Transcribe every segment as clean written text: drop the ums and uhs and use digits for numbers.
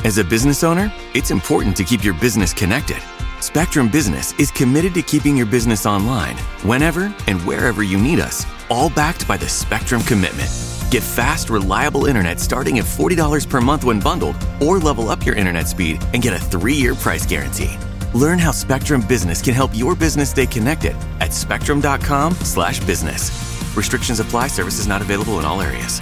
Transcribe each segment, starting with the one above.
As a business owner, it's important to keep your business connected. Spectrum Business is committed to keeping your business online whenever and wherever you need us, all backed by the Spectrum Commitment. Get fast, reliable internet starting at $40 per month when bundled, or level up your internet speed and get a 3-year price guarantee. Learn how Spectrum Business can help your business stay connected at spectrum.com/business. Restrictions apply. Services not available in all areas.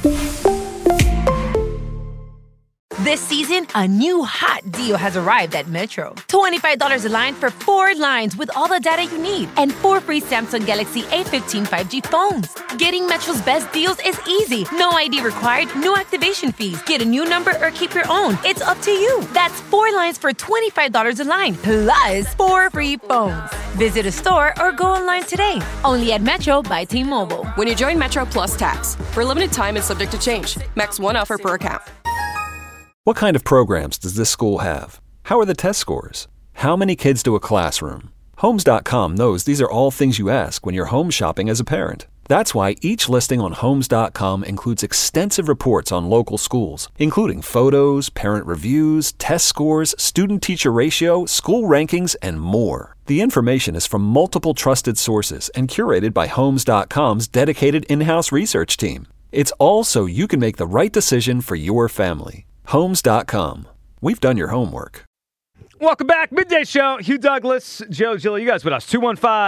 This season, a new hot deal has arrived at Metro. $25 a line for 4 lines with all the data you need and 4 free Samsung Galaxy A15 5G phones. Getting Metro's best deals is easy. No ID required, no activation fees. Get a new number or keep your own. It's up to you. That's 4 lines for $25 a line, plus 4 free phones. Visit a store or go online today. Only at Metro by T-Mobile. When you join Metro Plus Tax, for a limited time and subject to change. Max 1 offer per account. What kind of programs does this school have? How are the test scores? How many kids to a classroom? Homes.com knows these are all things you ask when you're home shopping as a parent. That's why each listing on Homes.com includes extensive reports on local schools, including photos, parent reviews, test scores, student-teacher ratio, school rankings, and more. The information is from multiple trusted sources and curated by Homes.com's dedicated in-house research team. It's all so you can make the right decision for your family. Homes.com. We've done your homework. Welcome back. Midday Show. Hugh Douglas, Joe Giglio. You guys with us.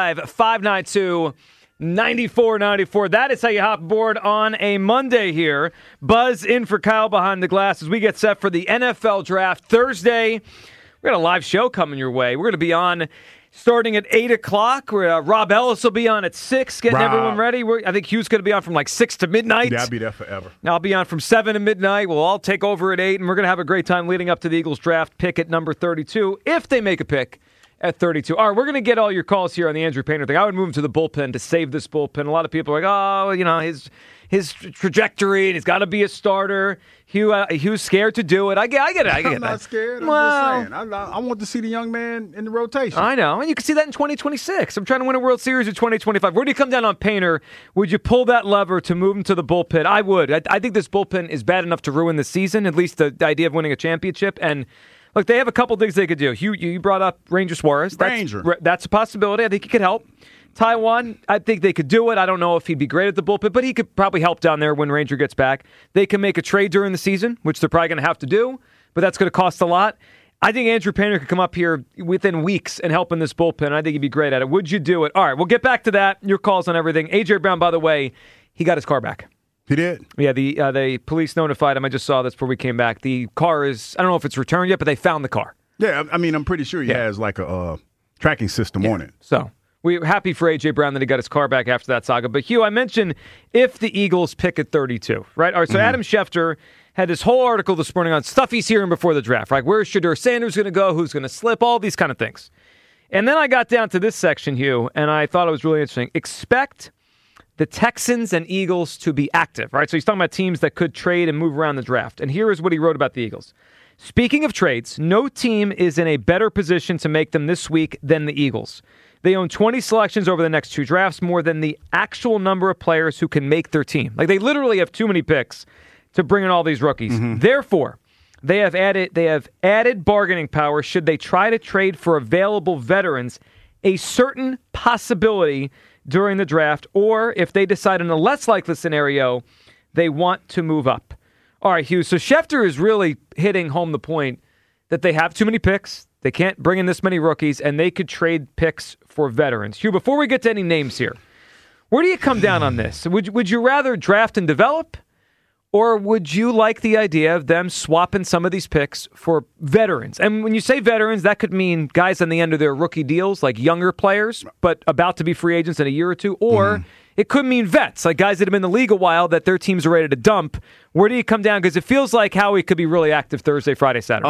215-592-9494. That is how you hop aboard on a Monday here. Buzz in for Kyle behind the glass as we get set for the NFL Draft Thursday. We got a live show coming your way. We're going to be on starting at 8 o'clock. Rob Ellis will be on at 6, getting everyone ready. I think Hugh's going to be on from like 6 to midnight. Yeah, I'll be there forever. I'll be on from 7 to midnight. We'll all take over at 8, and we're going to have a great time leading up to the Eagles draft pick at number 32, if they make a pick at 32. All right, we're going to get all your calls here on the Andrew Painter thing. I would move him to the bullpen to save this bullpen. A lot of people are like, oh, you know, his trajectory, and he's got to be a starter. Hugh's scared to do it. I get it. I'm not scared. I'm just saying. I want to see the young man in the rotation. I know. And you can see that in 2026. I'm trying to win a World Series in 2025. Where do you come down on Painter? Would you pull that lever to move him to the bullpen? I would. I think this bullpen is bad enough to ruin the season, at least the idea of winning a championship. And look, they have a couple things they could do. Hugh, you brought up Ranger Suarez. That's a possibility. I think he could help. Taiwan, I think they could do it. I don't know if he'd be great at the bullpen, but he could probably help down there when Ranger gets back. They can make a trade during the season, which they're probably going to have to do, but that's going to cost a lot. I think Andrew Painter could come up here within weeks and help in this bullpen. I think he'd be great at it. Would you do it? All right, we'll get back to that. Your calls on everything. A.J. Brown, by the way, he got his car back. He did? Yeah, the police notified him. I just saw this before we came back. The car is, I don't know if it's returned yet, but they found the car. Yeah, I mean, I'm pretty sure he has like a tracking system on it. So we're happy for A.J. Brown that he got his car back after that saga. But, Hugh, I mentioned if the Eagles pick at 32, right? All right, so Adam Schefter had this whole article this morning on stuff he's hearing before the draft, right? Where's Shedeur Sanders going to go? Who's going to slip? All these kind of things. And then I got down to this section, Hugh, and I thought it was really interesting. Expect the Texans and Eagles to be active, right? So he's talking about teams that could trade and move around the draft. And here is what he wrote about the Eagles. Speaking of trades, no team is in a better position to make them this week than the Eagles. They own 20 selections over the next 2 drafts, more than the actual number of players who can make their team. Like, they literally have too many picks to bring in all these rookies. Therefore, they have added bargaining power should they try to trade for available veterans a certain possibility during the draft, or if they decide in a less likely scenario, they want to move up. All right, Hugh, so Schefter is really hitting home the point that they have too many picks. They can't bring in this many rookies, and they could trade picks for veterans. Hugh, before we get to any names here, where do you come down on this? Would you rather draft and develop, or would you like the idea of them swapping some of these picks for veterans? And when you say veterans, that could mean guys on the end of their rookie deals, like younger players, but about to be free agents in a year or two, or it could mean vets, like guys that have been in the league a while that their teams are ready to dump. Where do you come down? Because it feels like Howie could be really active Thursday, Friday, Saturday.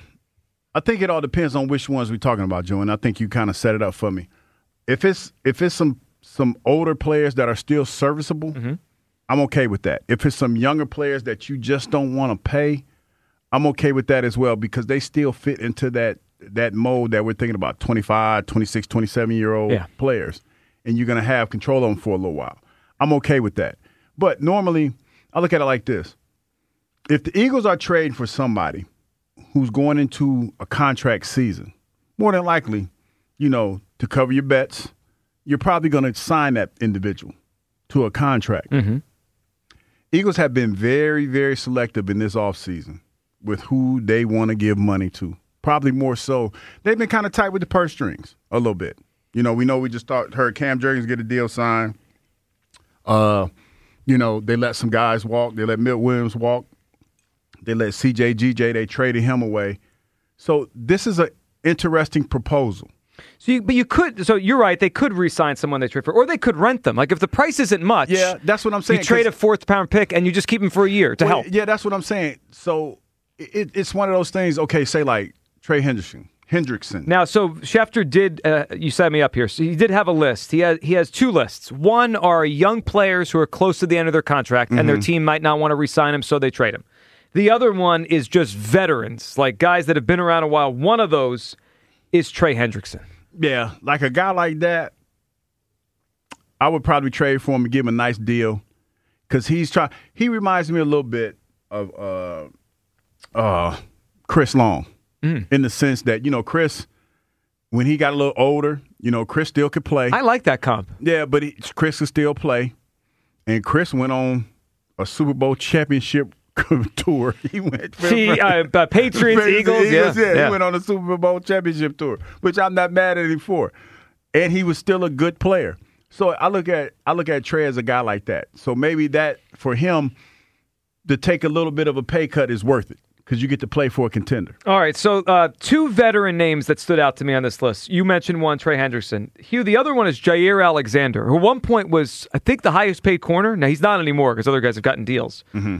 I think it all depends on which ones we're talking about, Joe, and I think you kind of set it up for me. If it's some older players that are still serviceable, I'm okay with that. If it's some younger players that you just don't want to pay, I'm okay with that as well, because they still fit into that mold that we're thinking about, 25, 26, 27-year-old players, and you're going to have control of them for a little while. I'm okay with that. But normally, I look at it like this. If the Eagles are trading for somebody who's going into a contract season, more than likely, to cover your bets, you're probably going to sign that individual to a contract. Mm-hmm. Eagles have been very, very selective in this offseason with who they want to give money to. Probably more so. They've been kind of tight with the purse strings a little bit. We know we just heard Cam Jurgens get a deal signed. They let some guys walk. They let Milt Williams walk. They let CJ GJ. They traded him away. So this is an interesting proposal. So you're right. They could re-sign someone they trade for, or they could rent them. Like if the price isn't much, yeah, that's what I'm saying. You trade a fourth-round pick and you just keep him for a year to help. Yeah, that's what I'm saying. So it's one of those things. Okay, say like Trey Hendrickson. Now, so Schefter did. You set me up here. So he did have a list. He has two lists. One are young players who are close to the end of their contract, and their team might not want to re-sign him, so they trade him. The other one is just veterans, like guys that have been around a while. One of those is Trey Hendrickson. Yeah, like a guy like that, I would probably trade for him and give him a nice deal because he reminds me a little bit of Chris Long in the sense that, Chris, when he got a little older, Chris still could play. I like that comp. Yeah, but Chris could still play. And Chris went on a Super Bowl championship tour. He went Patriots, Eagles. Yeah, he went on a Super Bowl championship tour, which I'm not mad at him for. And he was still a good player. So I look at Trey as a guy like that. So maybe that for him to take a little bit of a pay cut is worth it because you get to play for a contender. All right, so two veteran names that stood out to me on this list. You mentioned one, Trey Hendrickson. Hugh, the other one is Jair Alexander, who at one point was, I think, the highest paid corner. Now, he's not anymore because other guys have gotten deals. Mm-hmm.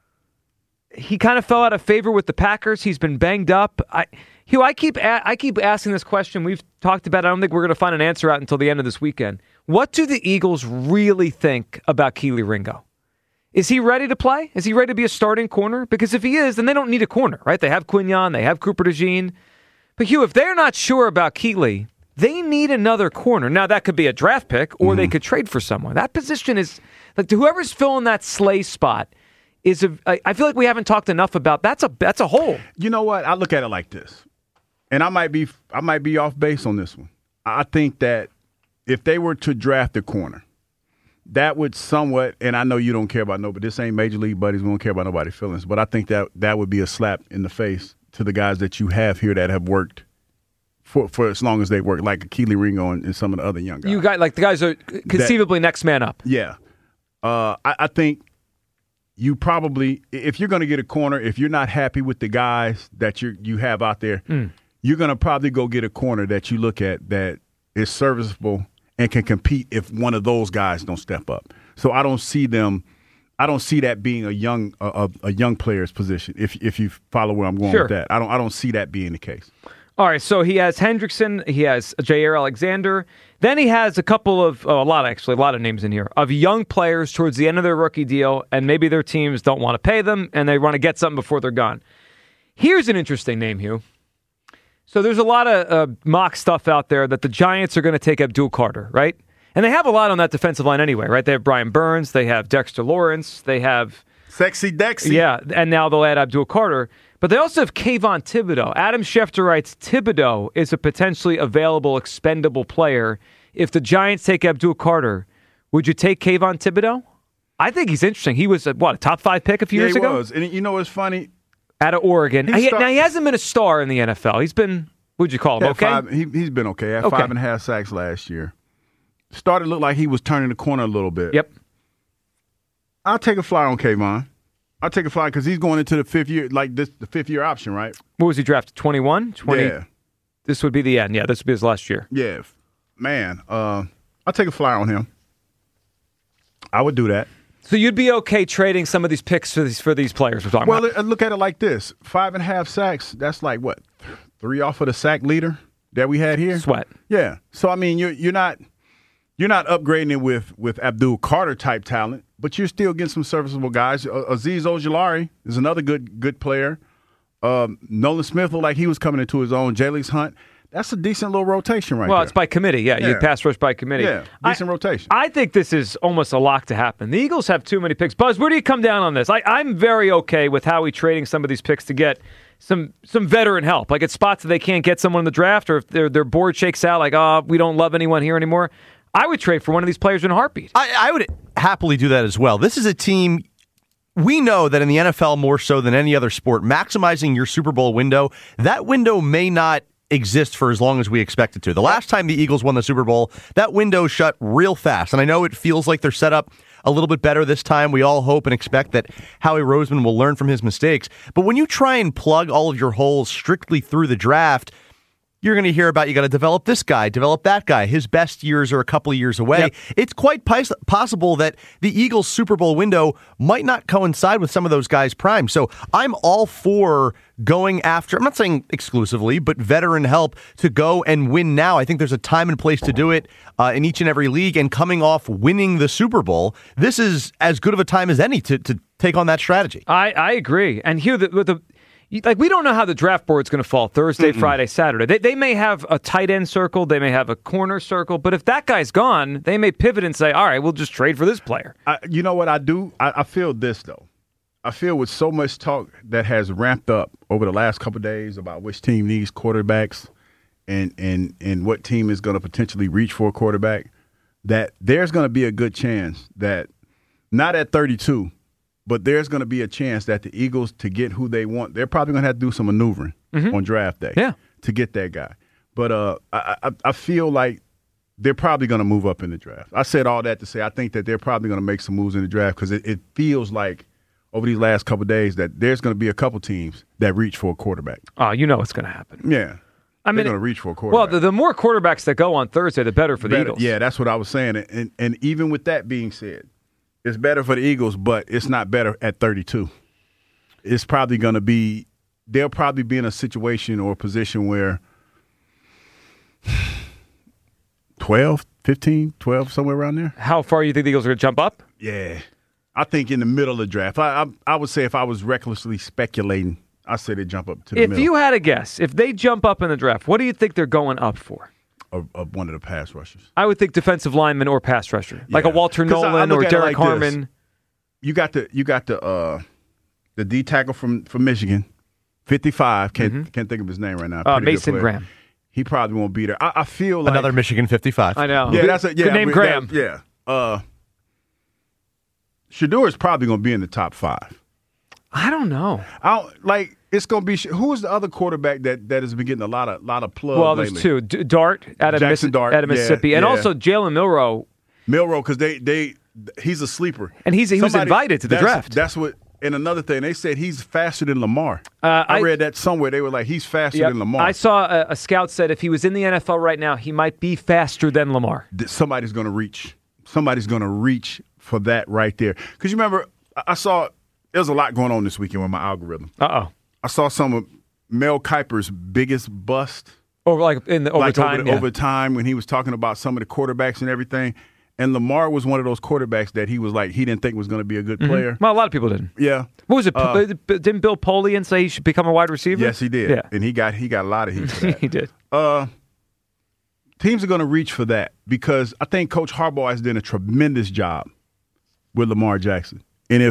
He kind of fell out of favor with the Packers. He's been banged up. Hugh, I keep asking this question. We've talked about it. I don't think we're going to find an answer out until the end of this weekend. What do the Eagles really think about Kelee Ringo? Is he ready to play? Is he ready to be a starting corner? Because if he is, then they don't need a corner, right? They have Quignon. They have Cooper DeJean. But, Hugh, if they're not sure about Kelee, they need another corner. Now, that could be a draft pick, or they could trade for someone. That position is like whoever's filling that Slay spot is I feel like we haven't talked enough about that's a hole. You know what? I look at it like this, and I might be off base on this one. I think that if they were to draft a corner, that would somewhat, and I know you don't care about but this ain't Major League buddies. We don't care about nobody's feelings, but I think that would be a slap in the face to the guys that you have here that have worked for as long as they worked, like Kelee Ringo and some of the other young guys. You got like the guys are conceivably next man up. Yeah, I think. You probably, if you're going to get a corner, if you're not happy with the guys that you have out there, you're going to probably go get a corner that you look at that is serviceable and can compete if one of those guys don't step up. So I don't see that being a young player's position. If you follow where I'm going with that, I don't see that being the case. All right, so he has Hendrickson, he has Jair Alexander. Then he has a lot of names in here, of young players towards the end of their rookie deal, and maybe their teams don't want to pay them, and they want to get something before they're gone. Here's an interesting name, Hugh. So there's a lot of mock stuff out there that the Giants are going to take Abdul Carter, right? And they have a lot on that defensive line anyway, right? They have Brian Burns, they have Dexter Lawrence, they have... Sexy Dexy. Yeah, and now they'll add Abdul Carter. But they also have Kayvon Thibodeau. Adam Schefter writes, Thibodeau is a potentially available, expendable player. If the Giants take Abdul Carter, would you take Kayvon Thibodeau? I think he's interesting. He was a top 5 pick a few years ago? He was. And you know what's funny? Out of Oregon. Now, he hasn't been a star in the NFL. He's been, what'd you call him, okay? He's been okay. He had 5.5 sacks last year. Started to look like he was turning the corner a little bit. Yep. I'll take a flyer on Kayvon. I'll take a flyer because he's going into the 5th year, like the 5th year option, right? What was he drafted? 21? 20? Yeah. This would be the end. Yeah, this would be his last year. Yeah. Man, I'll take a flyer on him. I would do that. So you'd be okay trading some of these picks for these players we're talking about? Well, look at it like this. 5.5 sacks, that's like what? 3 off of the sack leader that we had here? Sweat. Yeah. So, I mean, you're not upgrading it with Abdul Carter type talent, but you're still getting some serviceable guys. Azeez Ojulari is another good player. Nolan Smith looked like he was coming into his own. Jalix Hunt. That's a decent little rotation right Well, there. it's by committee. Yeah, you pass rush by committee. Yeah, decent rotation. I think this is almost a lock to happen. The Eagles have too many picks. Buzz, where do you come down on this? I'm very okay with Howie trading some of these picks to get some veteran help. Like at spots that they can't get someone in the draft, or if their board shakes out, like, we don't love anyone here anymore. I would trade for one of these players in a heartbeat. I would happily do that as well. This is a team. We know that in the NFL, more so than any other sport, maximizing your Super Bowl window, that window may not exist for as long as we expect it to. The last time the Eagles won the Super Bowl, that window shut real fast. And I know it feels like they're set up a little bit better this time. We all hope and expect that Howie Roseman will learn from his mistakes. But when you try and plug all of your holes strictly through the draft, you're going to hear about you got to develop this guy, develop that guy. His best years are a couple of years away. Yep. It's quite possible that the Eagles' Super Bowl window might not coincide with some of those guys' prime. So I'm all for going after, I'm not saying exclusively, but veteran help to go and win now. I think there's a time and place to do it in each and every league. And coming off winning the Super Bowl, this is as good of a time as any to take on that strategy. I agree. And here, we don't know how the draft board's going to fall Thursday, Friday, Saturday. They may have a tight end circle. They may have a corner circle. But if that guy's gone, they may pivot and say, all right, we'll just trade for this player. You know what I do? I feel this, though. I feel with so much talk that has ramped up over the last couple of days about which team needs quarterbacks and what team is going to potentially reach for a quarterback, that there's going to be a good chance that, not at 32, but there's going to be a chance that the Eagles, to get who they want, they're probably going to have to do some maneuvering on draft day to get that guy. But I feel like they're probably going to move up in the draft. I said all that to say I think that they're probably going to make some moves in the draft because it feels like over these last couple of days that there's going to be a couple teams that reach for a quarterback. Oh, you know what's going to happen. Yeah. They're going to reach for a quarterback. Well, the more quarterbacks that go on Thursday, the better for the Eagles. Yeah, that's what I was saying. And even with that being said, it's better for the Eagles, but it's not better at 32. It's probably going to be – they'll probably be in a situation or a position where 12, 15, 12, somewhere around there. How far do you think the Eagles are going to jump up? Yeah. I think in the middle of the draft. I would say if I was recklessly speculating, I'd say they jump up to the middle. If you had a guess, if they jump up in the draft, what do you think they're going up for? Of one of the pass rushers. I would think defensive lineman or pass rusher, like a Walter Nolan or Derek Harmon. You got the D tackle from Michigan, 55. Can't think of his name right now. Mason Graham. He probably won't be there. I feel like another Michigan 55. I know. Yeah, that's good name, Graham. Shedeur is probably going to be in the top 5. I don't know. It's going to be who is the other quarterback that has been getting a lot of plug. Well, lately? there's two. Dart out of Mississippi, and also Jalen Milroe. Because he's a sleeper, and he was invited to the draft. That's what. And another thing, they said he's faster than Lamar. I read that somewhere. They were like, he's faster than Lamar. I saw a scout said if he was in the NFL right now, he might be faster than Lamar. Somebody's going to reach. Somebody's going to reach for that right there. Because you remember, I saw there was a lot going on this weekend with my algorithm. I saw some of Mel Kiper's biggest bust. Over time. Over time when he was talking about some of the quarterbacks and everything. And Lamar was one of those quarterbacks that he was like, he didn't think was going to be a good player. Well, a lot of people didn't. Yeah. What was it? Didn't Bill Polian say he should become a wide receiver? Yes, he did. Yeah. And he got a lot of heat for that. He did. Teams are going to reach for that because I think Coach Harbaugh has done a tremendous job with Lamar Jackson. And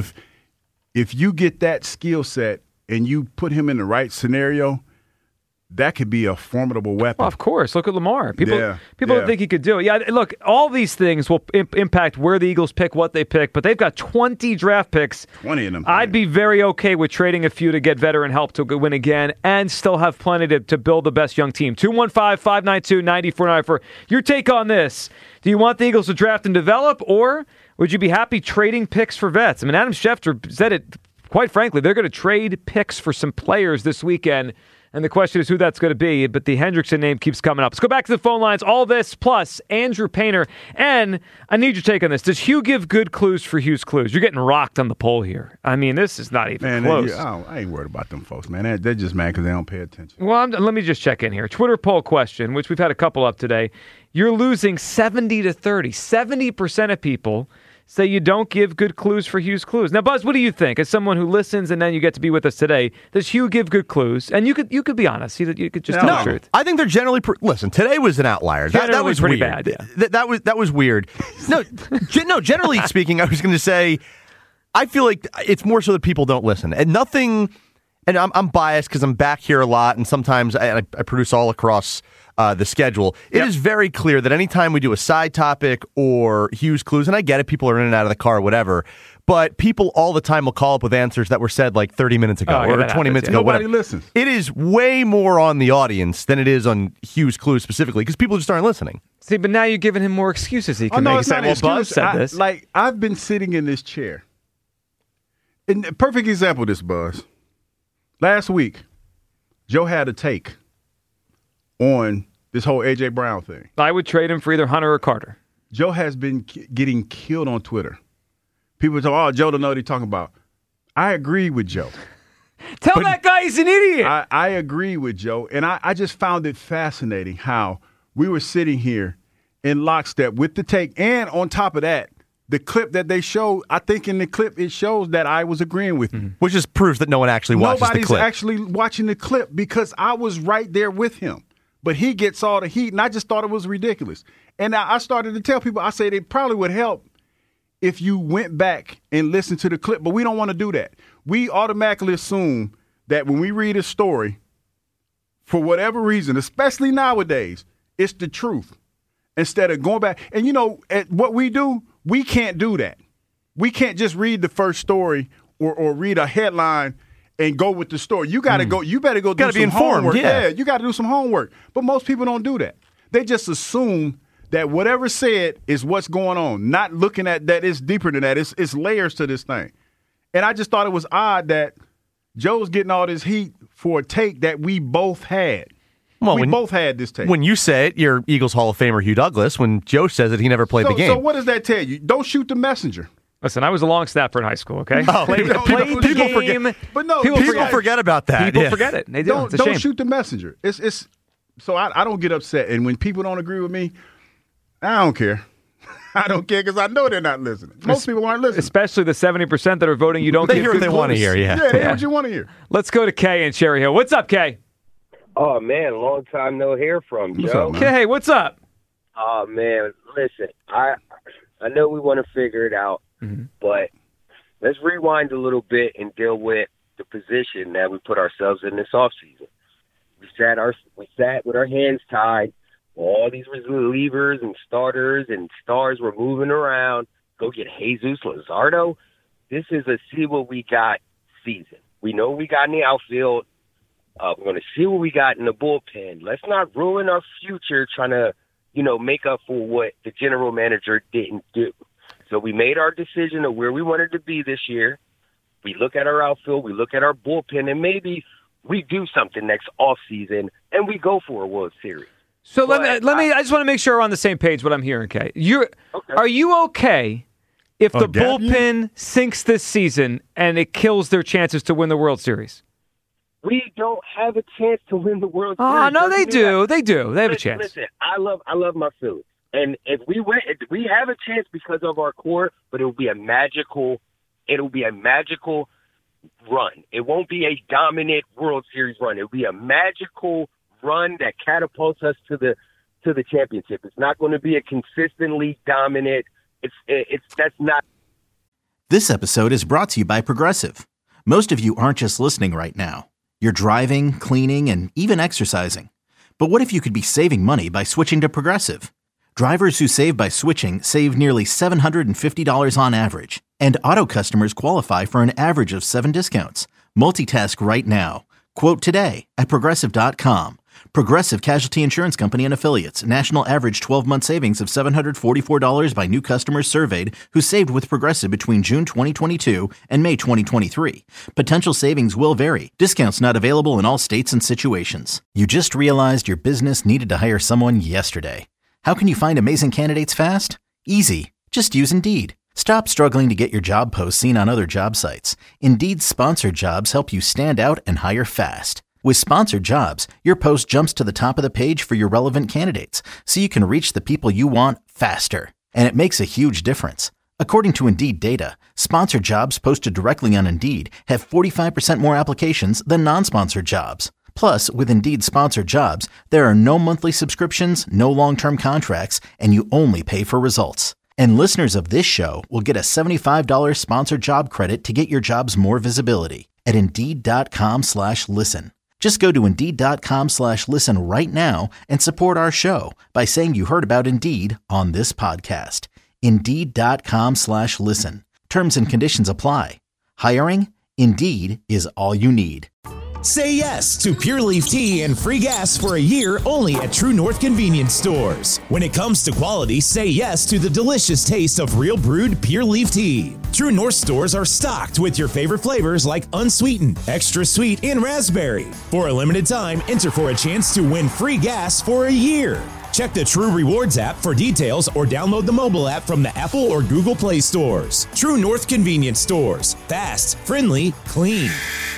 if you get that skill set and you put him in the right scenario, that could be a formidable weapon. Well, of course. Look at Lamar. People don't think he could do it. Yeah, look, all these things will impact where the Eagles pick, what they pick, but they've got 20 draft picks. 20 of them. I'd be very okay with trading a few to get veteran help to win again and still have plenty to build the best young team. 215-592-9494. Your take on this. Do you want the Eagles to draft and develop, or would you be happy trading picks for vets? I mean, Adam Schefter said it, quite frankly, they're going to trade picks for some players this weekend. And the question is who that's going to be, but the Hendrickson name keeps coming up. Let's go back to the phone lines. All this, plus Andrew Painter. And I need your take on this. Does Hugh give good clues for Hugh's clues? You're getting rocked on the poll here. I mean, this is not even close. I ain't worried about them folks, man. They're just mad because they don't pay attention. Well, let me just check in here. Twitter poll question, which we've had a couple up today. You're losing 70-30. 70% of people say you don't give good clues for Hugh's Clues. Now, Buzz, what do you think? As someone who listens and then you get to be with us today, does Hugh give good clues? And you could be honest. You could just tell the truth. I think they're generally listen. Today was an outlier. That was pretty weird. bad. Yeah. That was weird. No, generally speaking, I was going to say I feel like it's more so that people don't listen and nothing. And I'm biased because I'm back here a lot, and sometimes I produce all across the schedule. It is very clear that anytime we do a side topic or Hugh's Clues, and I get it, people are in and out of the car or whatever, but people all the time will call up with answers that were said like 30 minutes ago or 20 minutes ago. Nobody listens. It is way more on the audience than it is on Hugh's Clues specifically because people just aren't listening. See, but now you're giving him more excuses he can make. It's not an excuse. Buzz said this. Like, I've been sitting in this chair. And a perfect example of this, Buzz. Last week, Joe had a take on this whole A.J. Brown thing. I would trade him for either Hunter or Carter. Joe has been getting killed on Twitter. People talk, oh, Joe don't know what he's talking about. I agree with Joe. Tell that guy he's an idiot. I agree with Joe, and I just found it fascinating how we were sitting here in lockstep with the take, and on top of that, the clip that they showed, I think in the clip it shows that I was agreeing with you. Which just proves that no one actually watches the clip. Nobody's actually watching the clip because I was right there with him. But he gets all the heat, and I just thought it was ridiculous. And I started to tell people, I said it probably would help if you went back and listened to the clip, but we don't want to do that. We automatically assume that when we read a story, for whatever reason, especially nowadays, it's the truth. Instead of going back. And, at what we do, we can't do that. We can't just read the first story or read a headline and go with the story. You got to go. You better go do some homework. Yeah, you got to do some homework. But most people don't do that. They just assume that whatever said is what's going on, not looking at that it's deeper than that. It's layers to this thing. And I just thought it was odd that Joe's getting all this heat for a take that we both had. Well, we both had this take. When you say it, you're Eagles Hall of Famer Hugh Douglas. When Joe says it, he never played the game. So what does that tell you? Don't shoot the messenger. Listen, I was a long snapper in high school, okay? Played the game. Forget, but no, people forget about that. People forget it. They do. Don't shoot the messenger. It's so I don't get upset. And when people don't agree with me, I don't care. I don't care because I know they're not listening. Most people aren't listening. Especially the 70% that are voting you don't they give hear what they want to hear, Yeah, they hear what you want to hear. Let's go to Kay in Cherry Hill. What's up, Kay? Oh, man, long time no hear from you. What's up, man? Kay, what's up? Oh, man, listen, I know we want to figure it out, but let's rewind a little bit and deal with the position that we put ourselves in this offseason. We sat with our hands tied. All these relievers and starters and stars were moving around. Go get Jesus Luzardo. This is a see what we got season. We know what we got in the outfield. We're going to see what we got in the bullpen. Let's not ruin our future trying to, make up for what the general manager didn't do. So we made our decision of where we wanted to be this year. We look at our outfield, we look at our bullpen, and maybe we do something next offseason and we go for a World Series. So let me. I just want to make sure we're on the same page. What I'm hearing, Kay. Are you okay if the bullpen sinks this season and it kills their chances to win the World Series? We don't have a chance to win the World Series. Oh no, they do. They do. They have a chance. Listen, I love my Phillies, and if we have a chance because of our core, but it will be a magical. It'll be a magical run. It won't be a dominant World Series run. It'll be a magical run that catapults us to the championship. It's not going to be a consistently dominant. That's not. This episode is brought to you by Progressive. Most of you aren't just listening right now. You're driving, cleaning, and even exercising. But what if you could be saving money by switching to Progressive? Drivers who save by switching save nearly $750 on average. And auto customers qualify for an average of 7 discounts. Multitask right now. Quote today at Progressive.com. Progressive Casualty Insurance Company and Affiliates. National average 12-month savings of $744 by new customers surveyed who saved with Progressive between June 2022 and May 2023. Potential savings will vary. Discounts not available in all states and situations. You just realized your business needed to hire someone yesterday. How can you find amazing candidates fast? Easy. Just use Indeed. Stop struggling to get your job posts seen on other job sites. Indeed's sponsored jobs help you stand out and hire fast. With sponsored jobs, your post jumps to the top of the page for your relevant candidates, so you can reach the people you want faster. And it makes a huge difference. According to Indeed data, sponsored jobs posted directly on Indeed have 45% more applications than non-sponsored jobs. Plus, with Indeed sponsored jobs, there are no monthly subscriptions, no long-term contracts, and you only pay for results. And listeners of this show will get a $75 sponsored job credit to get your jobs more visibility at Indeed.com/listen. Just go to Indeed.com/listen right now and support our show by saying you heard about Indeed on this podcast. Indeed.com/listen. Terms and conditions apply. Hiring? Indeed is all you need. Say yes to Pure Leaf Tea and free gas for a year only at True North Convenience Stores. When it comes to quality, say yes to the delicious taste of real brewed Pure Leaf Tea. True North stores are stocked with your favorite flavors like unsweetened, extra sweet, and raspberry. For a limited time, enter for a chance to win free gas for a year. Check the True Rewards app for details or download the mobile app from the Apple or Google Play stores. True North Convenience Stores. Fast, friendly, clean.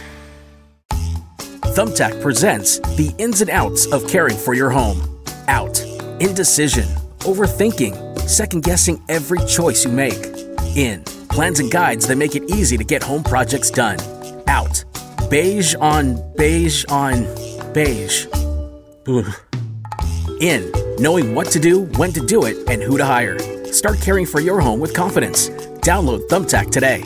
Thumbtack presents the ins and outs of caring for your home. Out. Indecision. Overthinking. Second-guessing every choice you make. In. Plans and guides that make it easy to get home projects done. Out. Beige on beige on beige. Ugh. In. Knowing what to do, when to do it, and who to hire. Start caring for your home with confidence. Download Thumbtack today.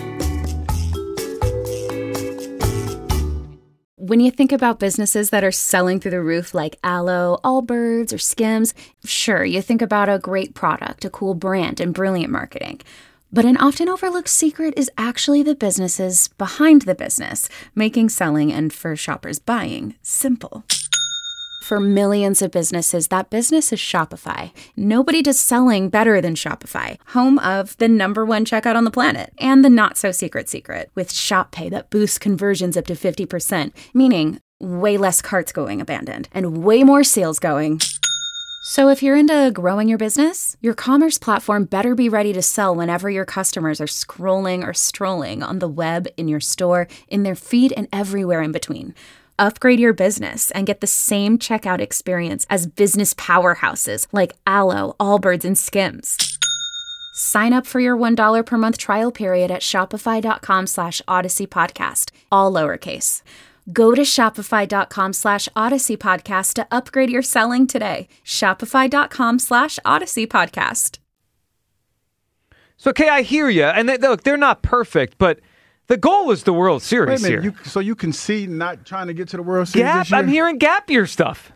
When you think about businesses that are selling through the roof like Aloe, Allbirds, or Skims, sure, you think about a great product, a cool brand, and brilliant marketing. But an often overlooked secret is actually the businesses behind the business, making selling and, for shoppers, buying simple. For millions of businesses, that business is Shopify. Nobody does selling better than Shopify, home of the #1 checkout on the planet, and the not-so-secret secret, with Shop Pay that boosts conversions up to 50%, meaning way less carts going abandoned, and way more sales going. So if you're into growing your business, your commerce platform better be ready to sell whenever your customers are scrolling or strolling on the web, in your store, in their feed, and everywhere in between. Upgrade your business and get the same checkout experience as business powerhouses like Aloe, Allbirds, and Skims. Sign up for your $1 per month trial period at shopify.com/Odyssey Podcast, all lowercase. Go to shopify.com/Odyssey Podcast to upgrade your selling today. Shopify.com/Odyssey Podcast. So, Kay, I hear you. And look, they're not perfect, but the goal is the World Series here. So you can see not trying to get to the World Series this year? I'm hearing gap year stuff.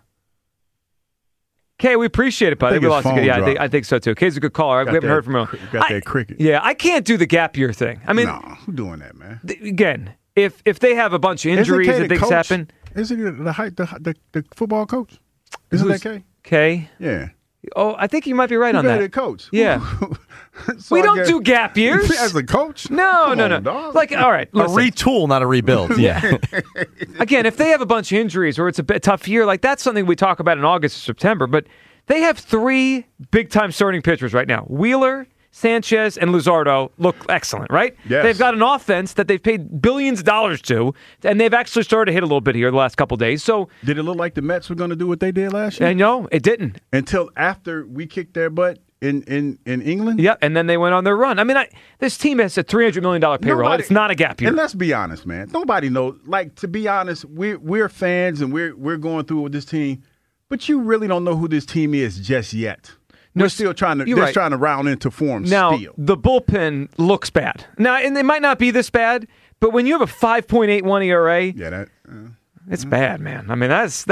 Kay, we appreciate it, buddy. We lost it. Yeah, I think so, too. Kay's a good caller. We haven't heard from him. Got that cricket. Yeah, I can't do the gap year thing. I mean, no, who's doing that, man? Again, if they have a bunch of injuries and things happen. Isn't he the football coach? Isn't that Kay? Kay? Yeah. Oh, I think you might be right on that. Coach. Yeah. So we don't do gap years. As a coach? No. Dog. Like, all right. Listen. A retool, not a rebuild. Yeah. Again, if they have a bunch of injuries or it's a tough year, like that's something we talk about in August or September. But they have 3 big-time starting pitchers right now. Wheeler, Sanchez, and Luzardo look excellent, right? Yes. They've got an offense that they've paid billions of dollars to, and they've actually started to hit a little bit here the last couple of days. So, did it look like the Mets were going to do what they did last year? No, it didn't. Until after we kicked their butt in England? Yeah, and then they went on their run. I mean, this team has a $300 million payroll. It's not a gap year. And let's be honest, man. Nobody knows. Like, to be honest, we're fans and we're going through with this team, but you really don't know who this team is just yet. We're still trying to trying to round into form now, still. The bullpen looks bad. Now, and it might not be this bad, but when you have a 5.81 ERA, it's bad, man. I mean, bad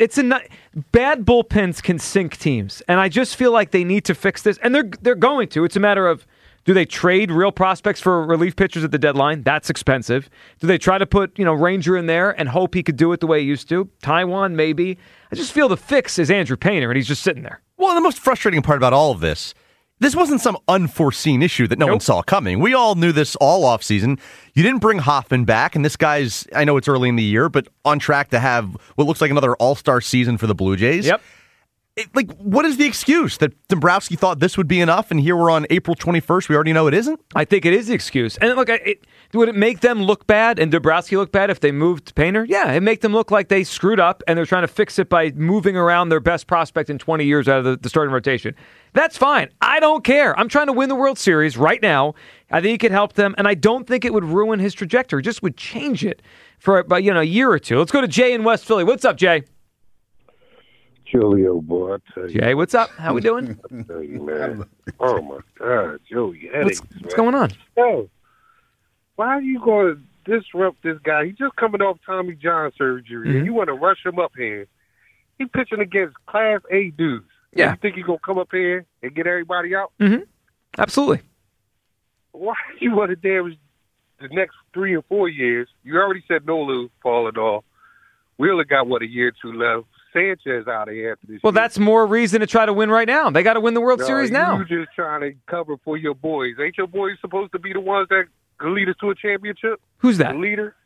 bullpens can sink teams, and I just feel like they need to fix this, and they're going to. It's a matter of, do they trade real prospects for relief pitchers at the deadline? That's expensive. Do they try to put, Ranger in there and hope he could do it the way he used to? Taiwan, maybe. I just feel the fix is Andrew Painter, and he's just sitting there. Well, the most frustrating part about all of this wasn't some unforeseen issue that no one saw coming. We all knew this all offseason. You didn't bring Hoffman back, and this guy's, I know it's early in the year, but on track to have what looks like another all-star season for the Blue Jays. Yep. What is the excuse? That Dombrowski thought this would be enough, and here we're on April 21st. We already know it isn't? I think it is the excuse. And look, would it make them look bad and Dombrowski look bad if they moved Painter? Yeah, it'd make them look like they screwed up, and they're trying to fix it by moving around their best prospect in 20 years out of the starting rotation. That's fine. I don't care. I'm trying to win the World Series right now. I think he could help them, and I don't think it would ruin his trajectory. It just would change it for a year or two. Let's go to Jay in West Philly. What's up, Jay? Julio, boy, I tell you. Jay, what's up? How we doing? I tell you, man. Oh, my God, Joey, headaches, what's going on? Yo, why are you going to disrupt this guy? He's just coming off Tommy John surgery, Mm-hmm. and you want to rush him up here. He's pitching against Class A dudes. Yeah. You think he's going to come up here and get everybody out? Mm-hmm. Absolutely. Why do you want to damage the next 3 or 4 years? You already said Nolu falling off. Wheeler got, a year or two left. Sanchez out of here after this Well, year. that's more reason to try to win right now. They got to win the World Series now. You just trying to cover for your boys. Ain't your boys supposed to be the ones that could lead us to a championship? Who's that? The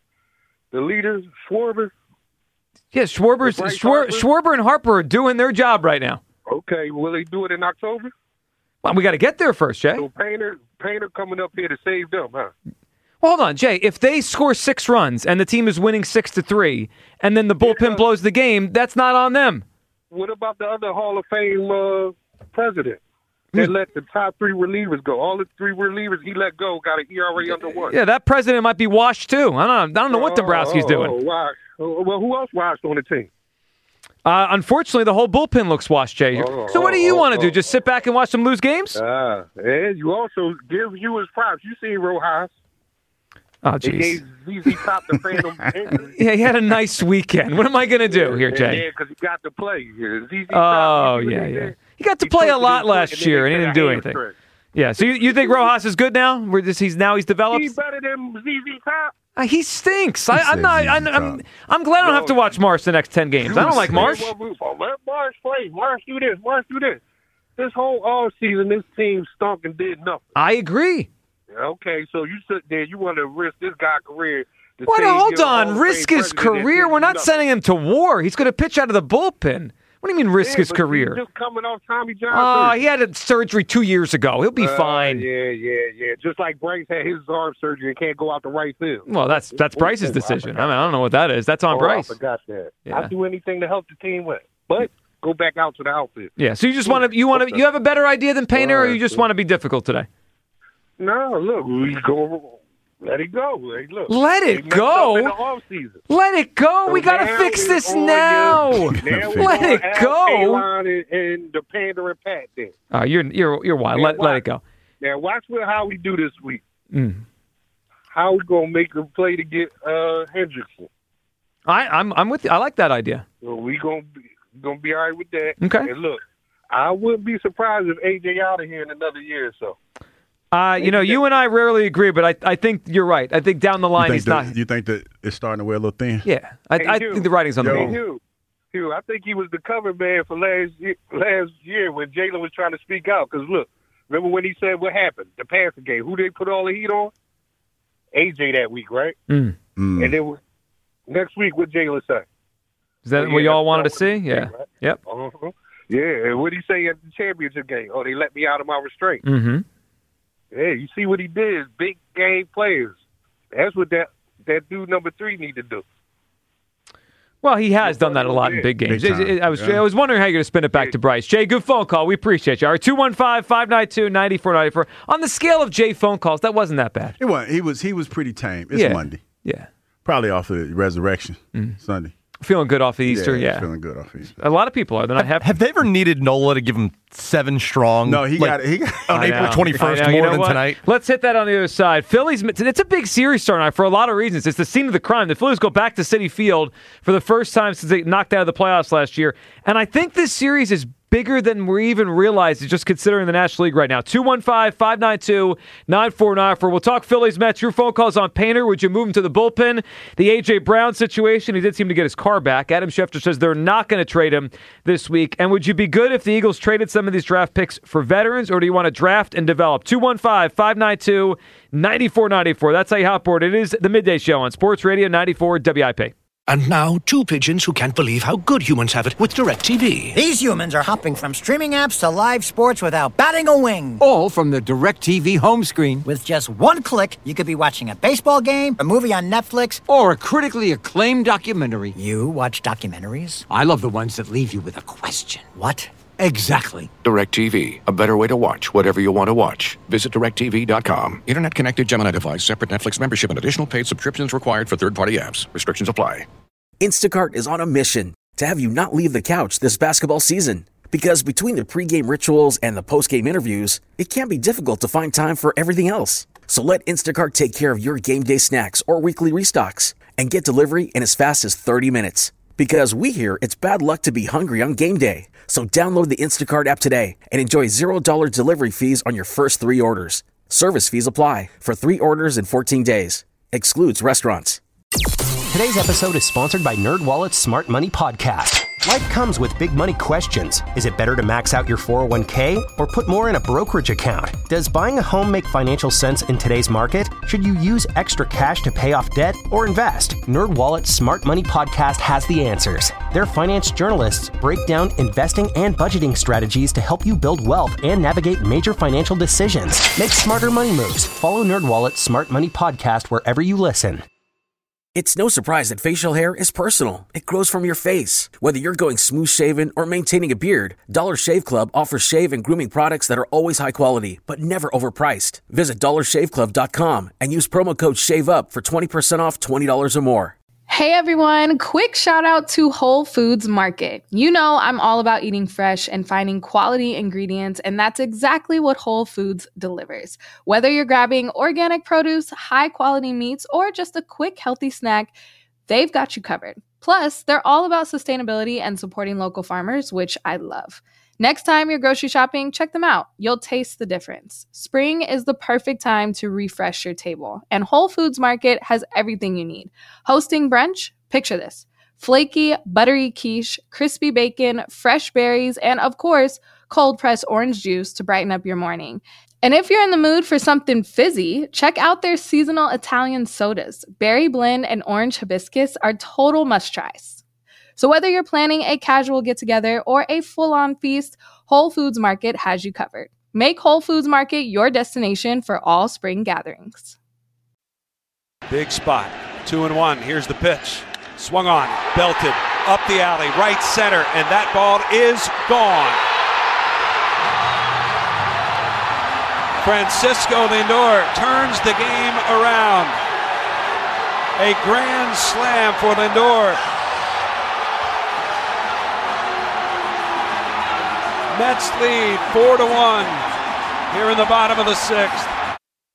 leader, Schwarber. Yeah, Schwarber and Harper are doing their job right now. Okay, will they do it in October? Well, we got to get there first, Jay. So Painter coming up here to save them, huh? Well, hold on, Jay. If they score 6 runs and the team is winning 6-3, and then the bullpen blows the game, that's not on them. What about the other Hall of Fame president that let the top 3 relievers go? All the 3 relievers he let go got an ERA under 1. Yeah, that president might be washed too. I don't know what Dombrowski's doing. Wow. Well, who else washed on the team? Unfortunately, the whole bullpen looks washed, Jay. So what do you want to do? Just sit back and watch them lose games? And you also give you his props. You see Rojas. Oh, jeez. He gave ZZ Top the phantom injury. Yeah, he had a nice weekend. What am I going to do here, Jay? Yeah, because he got to play. ZZ Oh, Top, yeah. He got to play a lot last year, and he didn't do anything. Yeah, so you think Rojas is good now? He's developed? He's better than ZZ Top. He stinks. I'm glad I don't have to watch Marsh the next 10 games. I don't like Marsh. Let Marsh play. Marsh do this. This whole offseason, this team stunk and did nothing. I agree. Okay, so you sit there, you want to risk this guy's career. Hold on. Risk his career? We're not sending him to war. He's going to pitch out of the bullpen. What do you mean risk his career? He's just coming off Tommy John surgery. He had a surgery 2 years ago. He'll be fine. Yeah. Just like Bryce had his arm surgery and can't go out the right field. Well, that's Bryce's decision. I don't know what that is. That's on Bryce. I forgot that. Yeah. I'd do anything to help the team win. But go back out to the outfield. Yeah, so you just you have a better idea than Painter, or you just want to be difficult today? No, look, we go. Let it go. Hey, look, let it go. Let it go. So we got to fix this now. Let it go. And the Panda and Pat there. You're wild. Let it go. Now watch how we do this week. How we gonna make a play to get Hendrickson? I'm with you. I like that idea. So we gonna be all right with that. Okay. And look, I wouldn't be surprised if AJ out of here in another year or so. You and I rarely agree, but I think you're right. I think down the line he's not. You think that it's starting to wear a little thin? Yeah, I think the writing's on the wall. Hugh, I think he was the cover man for last year when Jalen was trying to speak out. Because look, remember when he said what happened? The Panther game. Who they put all the heat on? AJ that week, right? And then next week, what Jalen say? Is that what y'all wanted to see? Yeah. Right? Yep. Yeah. And what did he say at the championship game? Oh, they let me out of my restraint. Mm-hmm. Yeah, you see what he did. Big game players. That's what that dude number 3 need to do. Well, he has done that a lot in big games. I was wondering how you're going to spin it back to Bryce. Jay, good phone call. We appreciate you. All right, 215-592-9494. On the scale of Jay phone calls, that wasn't that bad. It wasn't. He was pretty tame. It's Monday. Yeah. Probably off of Resurrection Sunday. Feeling good off of Easter, yeah. Feeling good off of Easter. A lot of people are. They're not happy. Have they ever needed Nola to give him 7 strong? No, he got on April 21st more than tonight. Let's hit that on the other side. Phillies, it's a big series tonight for a lot of reasons. It's the scene of the crime. The Phillies go back to Citi Field for the first time since they knocked out of the playoffs last year. And I think this series is bigger than we even realize, just considering the National League right now. 215-592-9494. We'll talk Phillies, Mets. Your phone calls on Painter. Would you move him to the bullpen? The A.J. Brown situation, he did seem to get his car back. Adam Schefter says they're not going to trade him this week. And would you be good if the Eagles traded some of these draft picks for veterans, or do you want to draft and develop? 215-592-9494. That's how you hop board. It is the Midday Show on Sports Radio 94 WIP. And now, 2 pigeons who can't believe how good humans have it with DirecTV. These humans are hopping from streaming apps to live sports without batting a wing. All from the DirecTV home screen. With just one click, you could be watching a baseball game, a movie on Netflix, or a critically acclaimed documentary. You watch documentaries? I love the ones that leave you with a question. What Exactly. DirecTV, a better way to watch whatever you want to watch. Visit DirecTV.com. Internet connected Gemini device, separate Netflix membership, and additional paid subscriptions required for third-party apps. Restrictions apply. Instacart is on a mission to have you not leave the couch this basketball season. Because between the pregame rituals and the postgame interviews, it can be difficult to find time for everything else. So let Instacart take care of your game day snacks or weekly restocks and get delivery in as fast as 30 minutes. Because we hear it's bad luck to be hungry on game day. So download the Instacart app today and enjoy $0 delivery fees on your first 3 orders. Service fees apply for 3 orders in 14 days. Excludes restaurants. Today's episode is sponsored by NerdWallet's Smart Money Podcast. Life comes with big money questions. Is it better to max out your 401k or put more in a brokerage account? Does buying a home make financial sense in today's market? Should you use extra cash to pay off debt or invest? NerdWallet's Smart Money Podcast has the answers. Their finance journalists break down investing and budgeting strategies to help you build wealth and navigate major financial decisions. Make smarter money moves. Follow NerdWallet's Smart Money Podcast wherever you listen. It's no surprise that facial hair is personal. It grows from your face. Whether you're going smooth shaven or maintaining a beard, Dollar Shave Club offers shave and grooming products that are always high quality, but never overpriced. Visit dollarshaveclub.com and use promo code SHAVEUP for 20% off $20 or more. Hey everyone, quick shout out to Whole Foods Market. You know I'm all about eating fresh and finding quality ingredients, and that's exactly what Whole Foods delivers. Whether you're grabbing organic produce, high quality meats, or just a quick healthy snack, they've got you covered. Plus, they're all about sustainability and supporting local farmers, which I love. Next time you're grocery shopping, check them out. You'll taste the difference. Spring is the perfect time to refresh your table, and Whole Foods Market has everything you need. Hosting brunch? Picture this. Flaky, buttery quiche, crispy bacon, fresh berries, and of course, cold-pressed orange juice to brighten up your morning. And if you're in the mood for something fizzy, check out their seasonal Italian sodas. Berry blend and orange hibiscus are total must-tries. So whether you're planning a casual get-together or a full-on feast, Whole Foods Market has you covered. Make Whole Foods Market your destination for all spring gatherings. Big spot, 2-1. Here's the pitch. Swung on, belted, up the alley, right center, and that ball is gone. Francisco Lindor turns the game around. A grand slam for Lindor. Mets lead 4-1 here in the bottom of the 6th.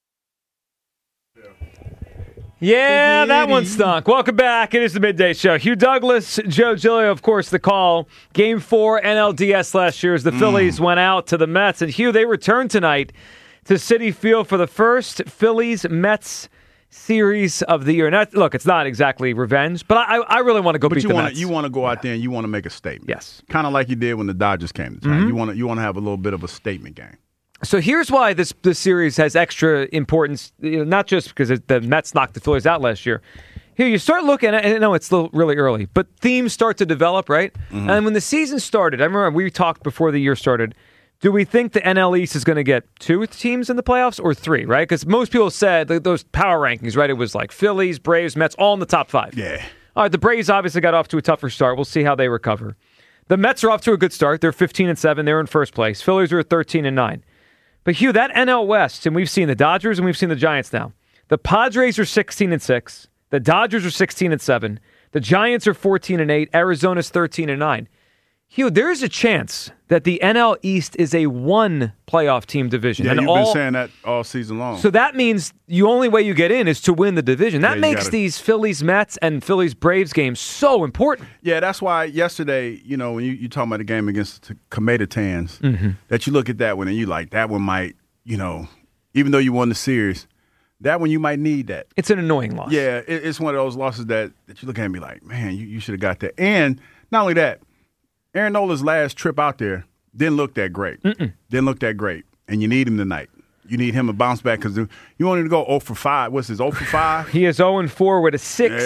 Yeah, that one stunk. Welcome back. It is the Midday Show. Hugh Douglas, Joe Giglio, of course, the call. Game 4 NLDS last year as the Phillies went out to the Mets. And Hugh, they returned tonight to Citi Field for the first Phillies-Mets series of the year. And look, it's not exactly revenge, but I really want to go beat the Mets. You want to go out there and you want to make a statement. Yes. Kind of like you did when the Dodgers came to town. Mm-hmm. You want to have a little bit of a statement game. So here's why this series has extra importance, not just because the Mets knocked the Phillies out last year. Here, you start looking at, and I know it's still really early, but themes start to develop, right? Mm-hmm. And when the season started, I remember we talked before the year started, do we think the NL East is going to get 2 teams in the playoffs or 3, right? Because most people said those power rankings, right? It was like Phillies, Braves, Mets, all in the top 5. Yeah. All right, the Braves obviously got off to a tougher start. We'll see how they recover. The Mets are off to a good start. They're 15-7. They're in first place. Phillies are at 13-9. But Hugh, that NL West, and we've seen the Dodgers and we've seen the Giants now. The Padres are 16-6. The Dodgers are 16-7. The Giants are 14-8. Arizona's 13-9. Hugh, there is a chance that the NL East is a 1 playoff team division. Yeah, and you've been saying that all season long. So that means the only way you get in is to win the division. That makes these Phillies-Mets and Phillies-Braves games so important. Yeah, that's why yesterday, when you talking about the game against the Cometans, that you look at that one and you like, that one might, even though you won the series, that one you might need that. It's an annoying loss. Yeah, it's one of those losses that you look at and be like, man, you should have got that. And not only that, Aaron Nola's last trip out there didn't look that great. Didn't look that great. And you need him tonight. You need him to bounce back because you want him to go 0 for 5. What's his 0 for 5? He is 0 4 with a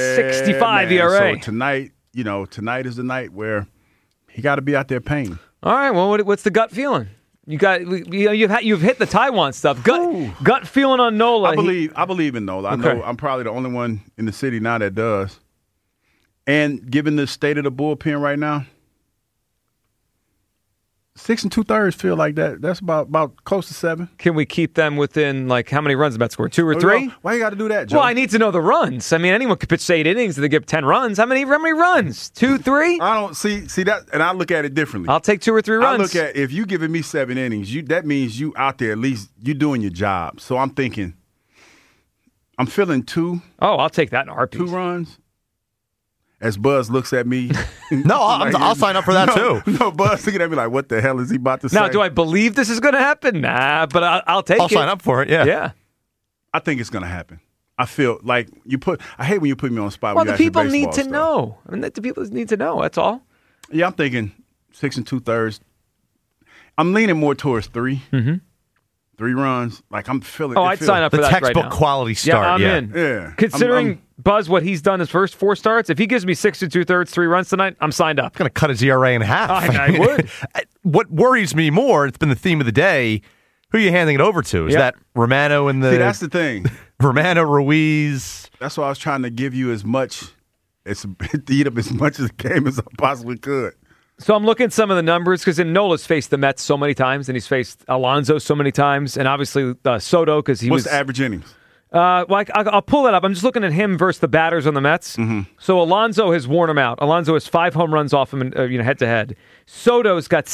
6.65 ERA. So tonight, tonight is the night where he got to be out there paying. All right. Well, what's the gut feeling? You've hit the Taiwan stuff. Gut feeling on Nola. I believe in Nola. Okay. I know I'm probably the only one in the city now that does. And given the state of the bullpen right now, 6 2/3 feel like that. That's about close to 7. Can we keep them within, like, how many runs the Mets score? 2 or 3? Why you got to do that, Joe? Well, I need to know the runs. I mean, anyone could pitch 8 innings and they give 10 runs. How many runs? 2, 3? I don't see that, and I look at it differently. I'll take 2 or 3 runs. I look at, if you giving me 7 innings, that means you out there, at least you doing your job. So I'm thinking, I'm feeling 2. Oh, I'll take that in a heartbeat. 2 runs. As Buzz looks at me. No, I'll sign up for that too. No, Buzz looking at me like, what the hell is he about to say? Now, do I believe this is going to happen? Nah, but I'll take it. I'll sign up for it, yeah. Yeah. I think it's going to happen. I feel like I hate when you put me on the spot. Well, when the you ask me people need to baseball know. I mean, the people need to know. That's all. Yeah, I'm thinking 6 2/3. I'm leaning more towards 3. Mm-hmm. 3 runs. Like, I'm feeling. Oh, I'd sign up for the that right now. textbook quality start. Yeah, I'm in. Yeah. Considering Buzz, what he's done his first 4 starts, if he gives me 6 2/3, 3 runs tonight, I'm signed up. Going to cut his ERA in half. I would. What worries me more, it's been the theme of the day, who are you handing it over to? Is that Romano and the... See, that's the thing. Romano, Ruiz. That's why I was trying to give you as much, to eat up as much of the game as I possibly could. So I'm looking at some of the numbers because Nola's faced the Mets so many times, and he's faced Alonso so many times, and obviously Soto because he What's was... the average innings? I'll pull that up. I'm just looking at him versus the batters on the Mets. Mm-hmm. So Alonso has worn him out. Alonso has 5 home runs off him, head to head. Soto's got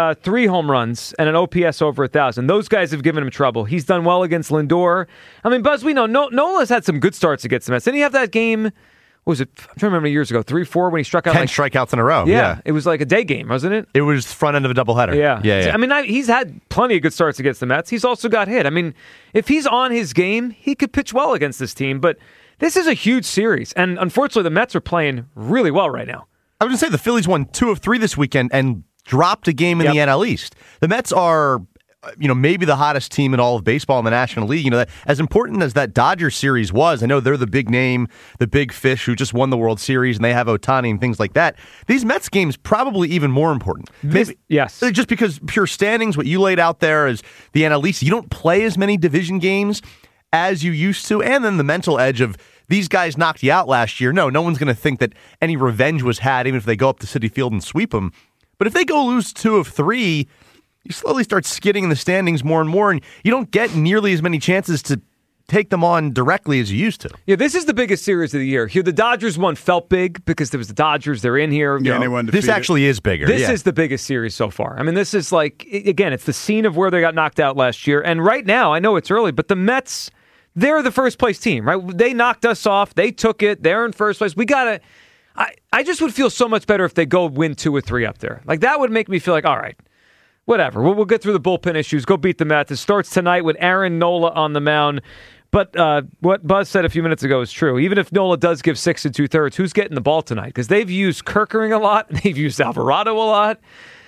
3 home runs and an OPS over 1,000. Those guys have given him trouble. He's done well against Lindor. I mean, Buzz, we know Nola's had some good starts against the Mets. Didn't he have that game? What was it? I'm trying to remember years ago. 3-4 when he struck out 10 strikeouts in a row. Yeah. It was like a day game, wasn't it? It was front end of a doubleheader. Yeah. I mean, he's had plenty of good starts against the Mets. He's also got hit. I mean, if he's on his game, he could pitch well against this team. But this is a huge series. And unfortunately, the Mets are playing really well right now. I was going to say the Phillies won 2 of 3 this weekend and dropped a game in the NL East. The Mets are... maybe the hottest team in all of baseball in the National League. That, as important as that Dodgers series was, I know they're the big name, the big fish who just won the World Series, and they have Ohtani and things like that. These Mets games probably even more important. Yes. Just because pure standings, what you laid out there is the NL East. You don't play as many division games as you used to, and then the mental edge of these guys knocked you out last year. No one's going to think that any revenge was had, even if they go up to Citi Field and sweep them. But if they go lose 2 of 3, you slowly start skidding in the standings more and more, and you don't get nearly as many chances to take them on directly as you used to. Yeah, this is the biggest series of the year. Here, the Dodgers one felt big because there was the Dodgers. They're in here. Yeah, they won defeated. This actually is bigger. This is the biggest series so far. I mean, this is like, again, it's the scene of where they got knocked out last year. And right now, I know it's early, but the Mets, they're the first place team, right? They knocked us off. They took it. They're in first place. We got to... I just would feel so much better if they go win 2 or 3 up there. Like, that would make me feel like, all right, whatever. We'll get through the bullpen issues. Go beat the Mets. It starts tonight with Aaron Nola on the mound. But what Buzz said a few minutes ago is true. Even if Nola does give 6 2/3, who's getting the ball tonight? Because they've used Kerkering a lot. They've used Alvarado a lot.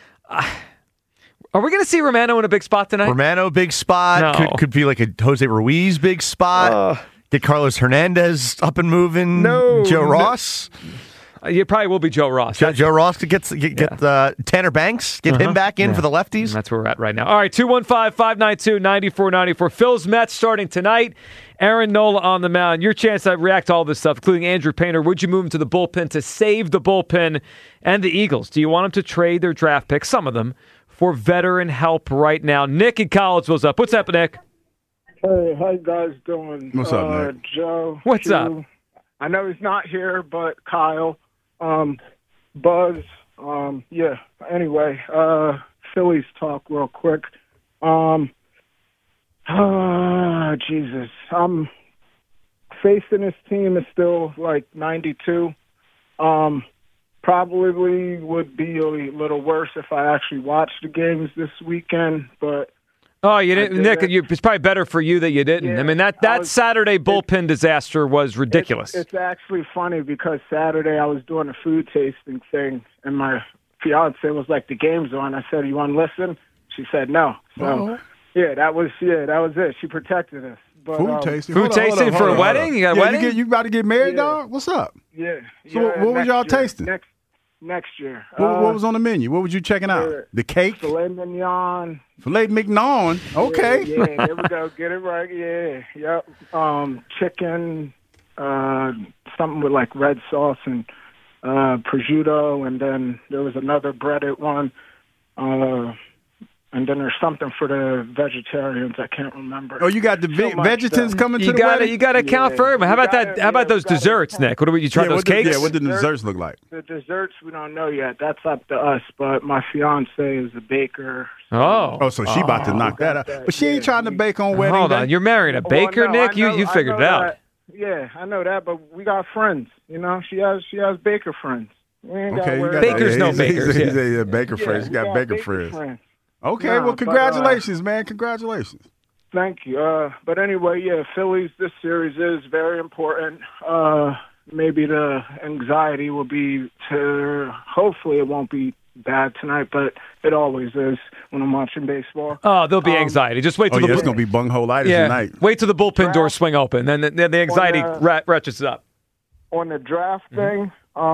Are we going to see Romano in a big spot tonight? Romano, big spot. No. Could be like a Jose Ruiz big spot. Get Carlos Hernandez up and moving. No. Joe Ross. It probably will be Joe Ross. Joe Ross could get Tanner Banks, get him back in for the lefties. That's where we're at right now. All right, 215-592-9494. Phil's Mets starting tonight. Aaron Nola on the mound. Your chance to react to all this stuff, including Andrew Painter. Would you move him to the bullpen to save the bullpen and the Eagles? Do you want them to trade their draft picks, some of them, for veteran help right now? Nick in Collegeville's up. What's up, Nick? Hey, how you guys doing? What's up, Nick? Joe. What's up? I know he's not here, but Kyle, Buzz, yeah. Anyway, Phillies talk real quick. Jesus. I'm facing this team is still like 92. Probably would be a little worse if I actually watched the games this weekend, but oh, you didn't, Nick. It's probably better for you that you didn't. Yeah, I mean, that Saturday bullpen disaster was ridiculous. It's actually funny because Saturday I was doing a food tasting thing, and my fiance was like, "The game's on." I said, "You want to listen?" She said, "No." So, that was it. She protected us. But, food tasting. Food tasting for a wedding? You got a wedding? You about to get married, dog? What's up? Yeah. So what was y'all tasting? Next year. What was on the menu? What was you checking out? The cake? Filet mignon. Filet mignon. Okay. Yeah, there we go. Get it right. Yeah. Yep. Chicken, something with like red sauce and prosciutto, and then there was another breaded one. And then there's something for the vegetarians. I can't remember. Oh, you got the vegetarians coming to the wedding? You got to account for them. How about that? How about those desserts, Nick? What you try those cakes? What did the desserts look like? The desserts we don't know yet. That's up to us. But my fiance is a baker. Oh, so she about to knock that out. But she ain't trying to bake on wedding day. Hold on, you're marrying a baker, Nick? You figured it out. Yeah, I know that. But we got friends. You know, she has baker friends. We ain't got bakers know bakers. He's a baker friends. You got baker friends. Okay, well, congratulations, man. Congratulations. Thank you. But anyway, Phillies, this series is very important. Maybe the anxiety will be hopefully it won't be bad tonight, but it always is when I'm watching baseball. Oh, there'll be anxiety. Just wait till it's going to be bunghole-itis tonight. Wait till the bullpen doors swing open. Then the anxiety ratchets up. On the draft thing,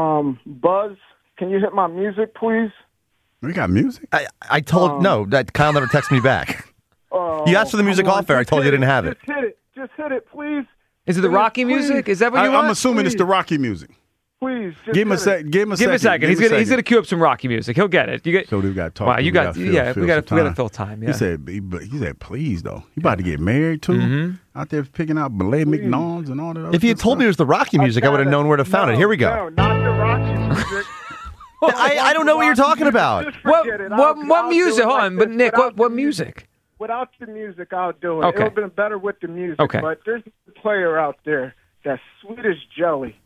Buzz, can you hit my music, please? We got music? I told that Kyle never texted me back. You asked for the music off air. I told you I didn't have it. Just hit it, please. Is it the Rocky music? Is that what you want? I'm assuming it's the Rocky music. Please, give him a second. Give him a second. He's gonna cue up some Rocky music. He'll get it. So we got to talk. Wow, we got to fill time. Yeah. He said, please though. You about to get married too? Out there picking out Belay McNaughton's and all that. If you had told me it was the Rocky music, I would have known where to find it. Here we go. No, not the Rocky music. I don't know what you're talking about. What music? Hold on, but Nick, what music? Without the music, I'll do it. Okay. It would have been better with the music. Okay. But there's a player out there that's sweet as jelly.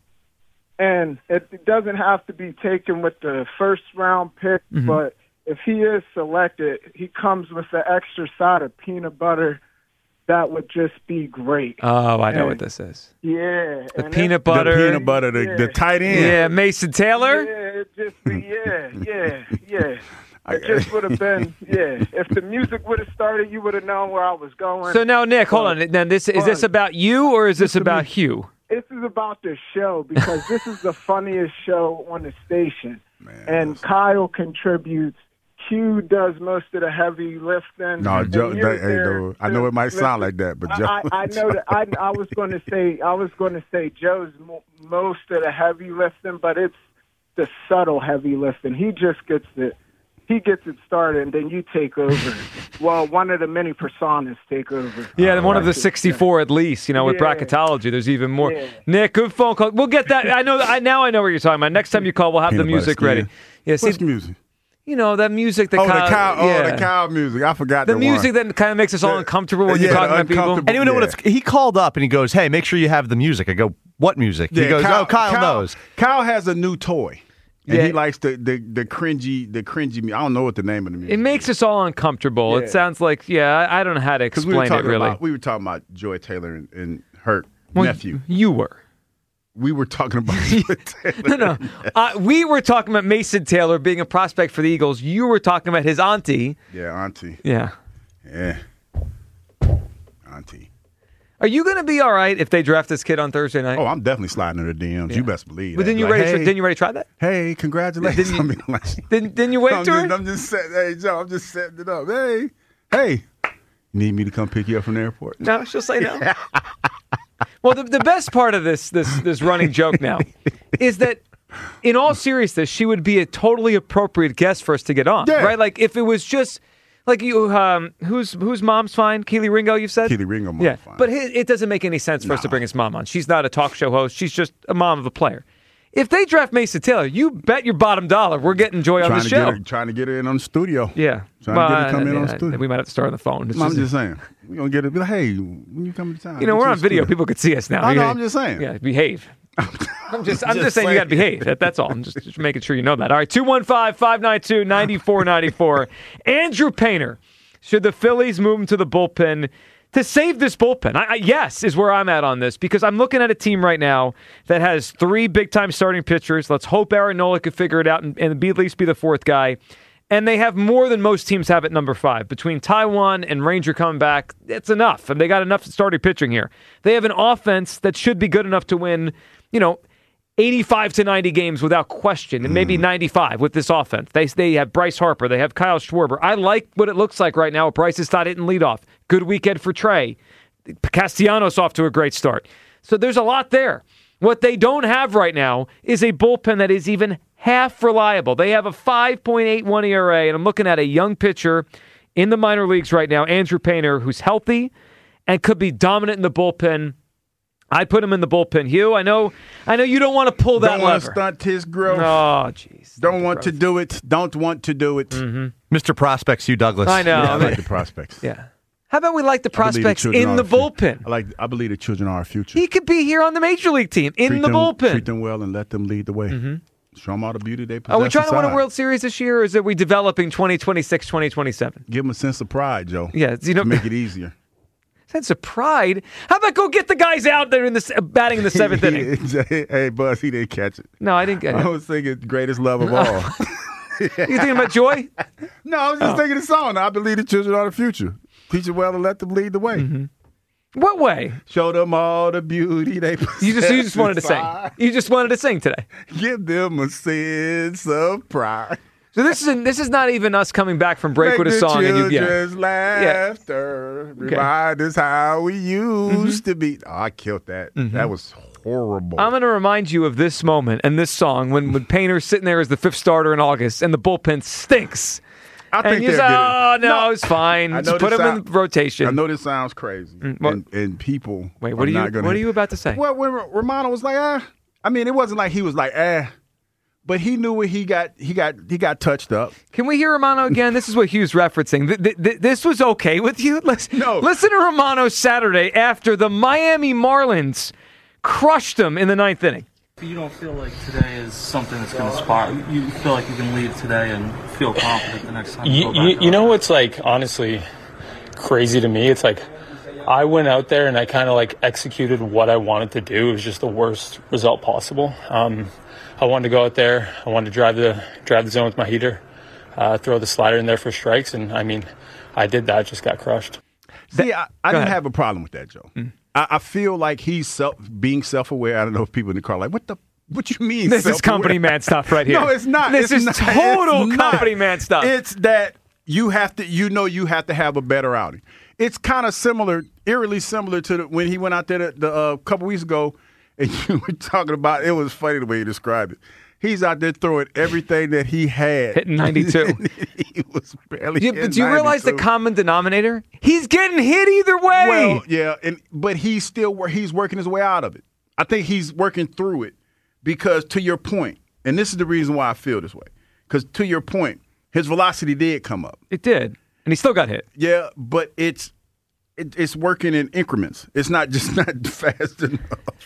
And it doesn't have to be taken with the first-round pick, but if he is selected, he comes with the extra side of peanut butter. That would just be great. Oh, I know what this is. Yeah. The peanut butter. The peanut butter, the tight end. Yeah, Mason Taylor. Yeah, it just be, yeah. It just would have been, If the music would have started, you would have known where I was going. So now, Nick, hold on. Now, is this about you or is this about Hugh? This is about the show because this is the funniest show on the station. Man, and Kyle contributes. Hugh does most of the heavy lifting. No, Joe. I know it might sound like that, but Joe. I know that. I was going to say Joe's most of the heavy lifting, but it's the subtle heavy lifting. He just gets it. He gets it started, and then you take over. Well, one of the many personas take over. Yeah, one of the 64 at least. With bracketology, there's even more. Yeah. Nick, good phone call. We'll get that. I know. Now I know what you're talking about. Next time you call, we'll have the music ready. Yeah, what's the music? That music that the cow music. I forgot the music that kind of makes us all uncomfortable when you're talking about people. And even know what it's. He called up and he goes, "Hey, make sure you have the music." I go, "What music?" He goes, Kyle knows. Kyle has a new toy. And he likes the cringy. I don't know what the name of the music. It makes us all uncomfortable. Yeah. It sounds like I don't know how to explain it really. We were talking about Joy Taylor and her nephew. You were. We were talking about Joy Taylor. No. We were talking about Mason Taylor being a prospect for the Eagles. You were talking about his auntie. Yeah, auntie. Yeah. Yeah. Auntie. Are you going to be all right if they draft this kid on Thursday night? Oh, I'm definitely sliding in the DMs. You best believe but that. Didn't you ready to try that? Hey, congratulations. Didn't you wait to it? I'm just setting it up. Hey, you need me to come pick you up from the airport? No, she'll say no. Well, the best part of this running joke now is that, in all seriousness, she would be a totally appropriate guest for us to get on, right? Like if it was just like you, whose mom's fine? Keely Ringo, you've said. Keely Ringo, mom's fine. But it doesn't make any sense for us to bring his mom on. She's not a talk show host. She's just a mom of a player. If they draft Mason Taylor, you bet your bottom dollar we're getting Joy on the show. Trying to get her in on the studio. Yeah. Trying to get her to come in on the studio. We might have to start on the phone. I'm just saying. We're going to get her. Be like, hey, when you come to town. We're on video. People could see us now. I know, I'm just saying. Yeah, behave. I'm just saying you got to behave. That's all. I'm just making sure you know that. All right, 215-592-9494. Andrew Painter. Should the Phillies move him to the bullpen to save this bullpen? Yes, is where I'm at on this, because I'm looking at a team right now that has 3 big-time starting pitchers. Let's hope Aaron Nola could figure it out and at least be the 4th guy. And they have more than most teams have at number 5. Between Taiwan and Ranger coming back, it's enough. And they got enough starting pitching here. They have an offense that should be good enough to win, 85 to 90 games without question, and maybe 95 with this offense. They have Bryce Harper. They have Kyle Schwarber. I like what it looks like right now with Bryce Stott hitting leadoff. Good weekend for Trey. Castellanos off to a great start. So there's a lot there. What they don't have right now is a bullpen that is even half reliable. They have a 5.81 ERA, and I'm looking at a young pitcher in the minor leagues right now, Andrew Painter, who's healthy and could be dominant in the bullpen. I'd put him in the bullpen. Hugh, I know you don't want to pull that lever. Don't want to stunt his growth. Oh, jeez. Don't want to do it. Don't want to do it. Mm-hmm. Mr. Prospects, Hugh Douglas. I know. Yeah, I like the prospects. Yeah. How about we like the prospects in the bullpen? I believe the children are our future. He could be here on the major league team in the bullpen. Treat them well and let them lead the way. Mm-hmm. Show them all the beauty they possess. Are we trying to win a inside. World Series this year, or is it we developing 2026, 2027? Give them a sense of pride, Joe. Yeah, to make it easier. Sense of pride? How about go get the guys out there in the batting in the seventh inning? Hey, Buzz, he didn't catch it. No, I didn't get it. I was thinking greatest love of all. You thinking about Joy? No, I was just thinking the song. I believe the children are the future. Teach them well and let them lead the way. Mm-hmm. What way? Show them all the beauty they possess. You just wanted to sing. You just wanted to sing today. Give them a sense of pride. So this is not even us coming back from break with a song and you children's laughter remind us how we used to be. Oh, I killed that. That was horrible. I'm going to remind you of this moment and this song when Painter's sitting there as the fifth starter in August and the bullpen stinks. I think and you they say, did it. "Oh no, it's fine. Just put him in rotation." I know this sounds crazy, and people. Wait, what are you about to say? Well, when Romano was like, I mean, it wasn't like he was like, but he knew what he got touched up. Can we hear Romano again? This is what Hugh's referencing. This was okay with you? Listen to Romano Saturday after the Miami Marlins crushed him in the ninth inning. You don't feel like today is something that's going to spark. You feel like you can leave today and feel confident the next time. You know what's like honestly crazy to me? It's like I went out there and I kind of like executed what I wanted to do. It was just the worst result possible. I wanted to go out there. I wanted to drive the zone with my heater, throw the slider in there for strikes, and I mean, I did that. Just got crushed. See, I didn't have a problem with that, Joe. I feel like he's being self-aware. I don't know if people in the car are like, what you mean? This is company man stuff right here. No, it's not. This is total company man stuff. It's that you have to have a better outing. It's kind of similar, eerily similar to when he went out there a couple weeks ago, and you were talking about. It was funny the way you described it. He's out there throwing everything that he had. Hitting 92. He was barely hitting 92. Do you realize the common denominator? He's getting hit either way. Well, yeah, but he's working his way out of it. I think he's working through it because, to your point, and this is the reason why I feel this way, because to your point, his velocity did come up. It did, and he still got hit. Yeah, but it's working in increments. It's not fast enough.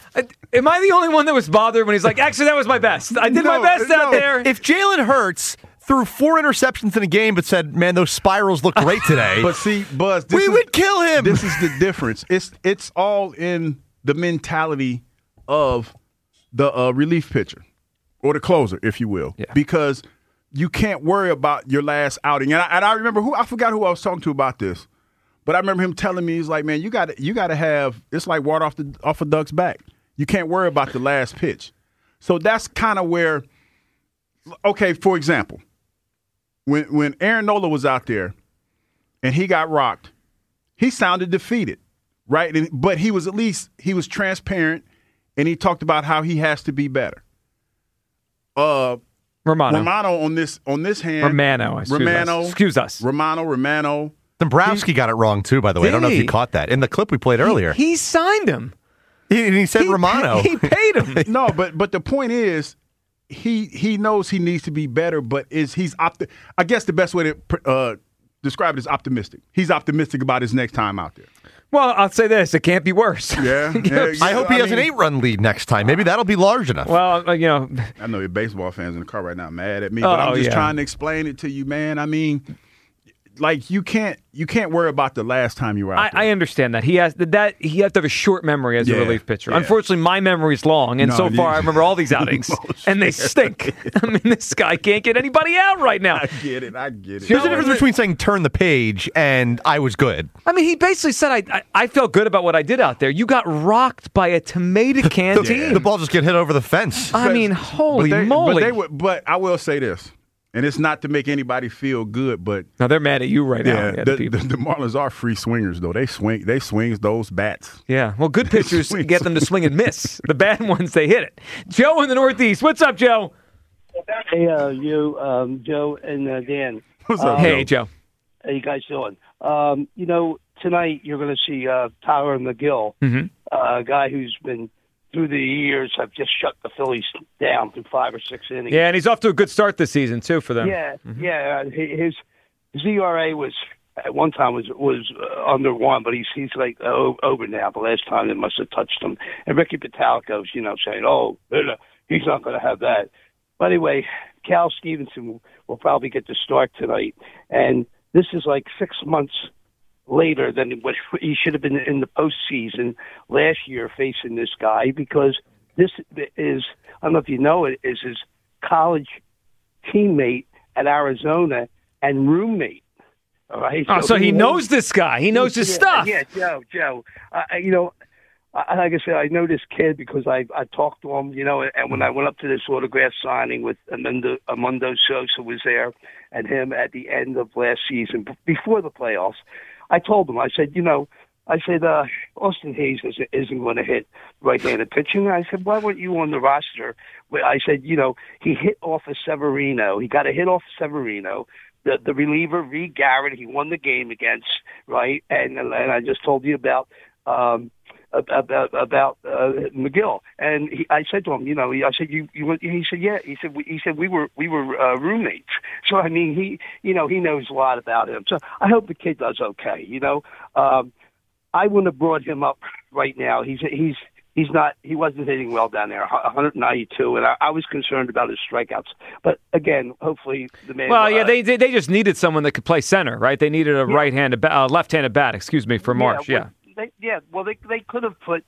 Am I the only one that was bothered when he's like, actually, that was my best. I did my best out there. If Jalen Hurts threw 4 interceptions in a game but said, man, those spirals look great today. But see, Buzz, we would kill him. This is the difference. It's all in the mentality of the relief pitcher or the closer, if you will. Yeah. Because you can't worry about your last outing. And I remember I forgot who I was talking to about this. But I remember him telling me, he's like, man, you got to have, it's like water off a duck's back. You can't worry about the last pitch. So that's kind of where, okay, for example, when Aaron Nola was out there and he got rocked, he sounded defeated, right? But he was transparent, and he talked about how he has to be better. Romano on this hand. Romano. Excuse us. Romano. Dombrowski got it wrong, too, by the way. I don't know if you caught that. In the clip we played earlier. He signed him. He said Romano. He paid him. No, but the point is, he knows he needs to be better, but I guess the best way to describe it is optimistic. He's optimistic about his next time out there. Well, I'll say this. It can't be worse. Yeah. I hope he has an 8-run lead next time. Maybe that'll be large enough. Well, I know your baseball fans in the car right now mad at me, but I'm just trying to explain it to you, man. I mean, like you can't worry about the last time you were out there. I understand that. He has to have a short memory as a relief pitcher. Yeah. Unfortunately, my memory's long, and so far I remember all these outings, and they stink. I mean, this guy can't get anybody out right now. I get it. There's a difference between saying turn the page and I was good. I mean, he basically said, I felt good about what I did out there. You got rocked by a tomato can team. The ball just get hit over the fence. I mean, holy moly. But I will say this. And it's not to make anybody feel good, but no, they're mad at you right now. The Marlins are free swingers, though. They swing those bats. Yeah, well, good pitchers get them to swing and miss. The bad ones, they hit it. Joe in the Northeast, what's up, Joe? Hey, Joe and Dan. What's up, Hey, Joe. How you guys doing? Tonight you're going to see Tyler McGill, a guy who's been through the years have just shut the Phillies down through 5 or 6 innings. Yeah, and he's off to a good start this season too for them. Yeah. His ERA was at one time was under 1, but he's like over now. The last time they must have touched him. And Ricky Pitalico's saying, "Oh, he's not going to have that." But anyway, Cal Stevenson will probably get the start tonight, and this is like 6 months later than what he should have been in the postseason last year facing this guy, because this is, I don't know if you know it, is his college teammate at Arizona and roommate. All right. So he knows this guy. He knows his stuff. Yeah, Joe. Like I said, I know this kid because I talked to him, and when I went up to this autograph signing with Amundo Sosa was there, and him at the end of last season, before the playoffs, I told him, I said, Austin Hayes isn't going to hit right-handed pitching. I said, why weren't you on the roster? I said, he hit off of Severino. He got a hit off of Severino. The reliever, Reed Garrett, he won the game against, right? And I just told you about McGill, and I said to him, I said he said yeah, he said we were roommates. So I mean, he knows a lot about him. So I hope the kid does okay. I wouldn't have brought him up right now. He wasn't hitting well down there, 192, and I was concerned about his strikeouts. But again, hopefully the man. Well, yeah, they just needed someone that could play center, right? They needed a left-handed bat. Excuse me, for Marsh. They could have put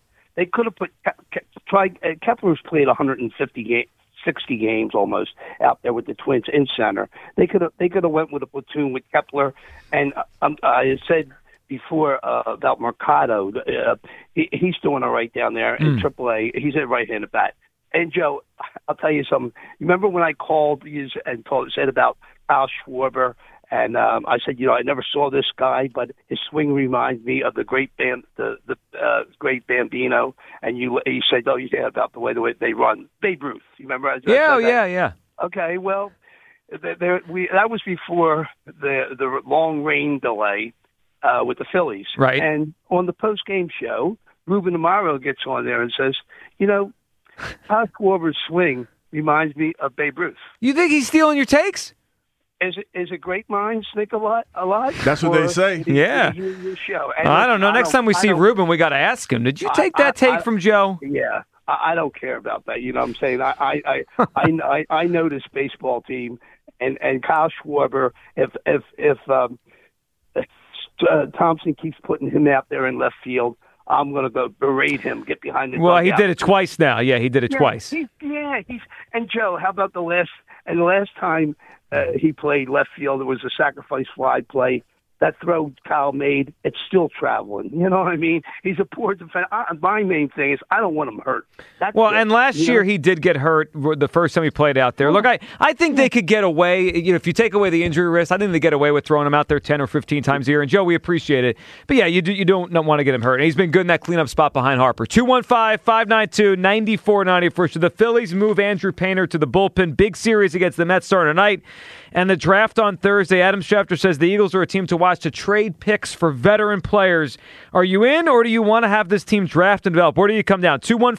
Kepler's played 60 games almost out there with the Twins in center. They could have went with a platoon with Kepler, and I said before about Mercado. He's doing all right down there in AAA. He's a right-handed bat. And Joe, I'll tell you something. You remember when I called you and said about Kyle Schwarber? And I said, I never saw this guy, but his swing reminds me of the great great Bambino. And you said, oh, yeah, about the way they run Babe Ruth. You remember? Yeah. Okay, well, that was before the long rain delay with the Phillies, right? And on the post game show, Ruben Amaro gets on there and says, Kyle Schwarber's swing reminds me of Babe Ruth. You think he's stealing your takes? Is it great minds think a lot? That's what they say. Yeah. Your show. I don't know. Next time we see Ruben, we got to ask him. Did you take that take from Joe? Yeah. I don't care about that. You know what I'm saying? I know this baseball team, and Kyle Schwarber. If Thompson keeps putting him out there in left field, I'm going to go berate him. Get behind the. Well, he did it twice now. Yeah, he did it twice. And Joe, how about the last time he played left field? It was a sacrifice fly play. That throw Kyle made, it's still traveling. You know what I mean? He's a poor defender. My main thing is I don't want him hurt. And last year he did get hurt the first time he played out there. Look, I think they could get away. If you take away the injury risk, I think they get away with throwing him out there 10 or 15 times a year. And, Joe, we appreciate it. But, yeah, you don't want to get him hurt. And he's been good in that cleanup spot behind Harper. 215-592-9494. Should the Phillies move Andrew Painter to the bullpen? Big series against the Mets starting tonight. And the draft on Thursday, Adam Schefter says the Eagles are a team to watch to trade picks for veteran players. Are you in, or do you want to have this team draft and develop? Where do you come down?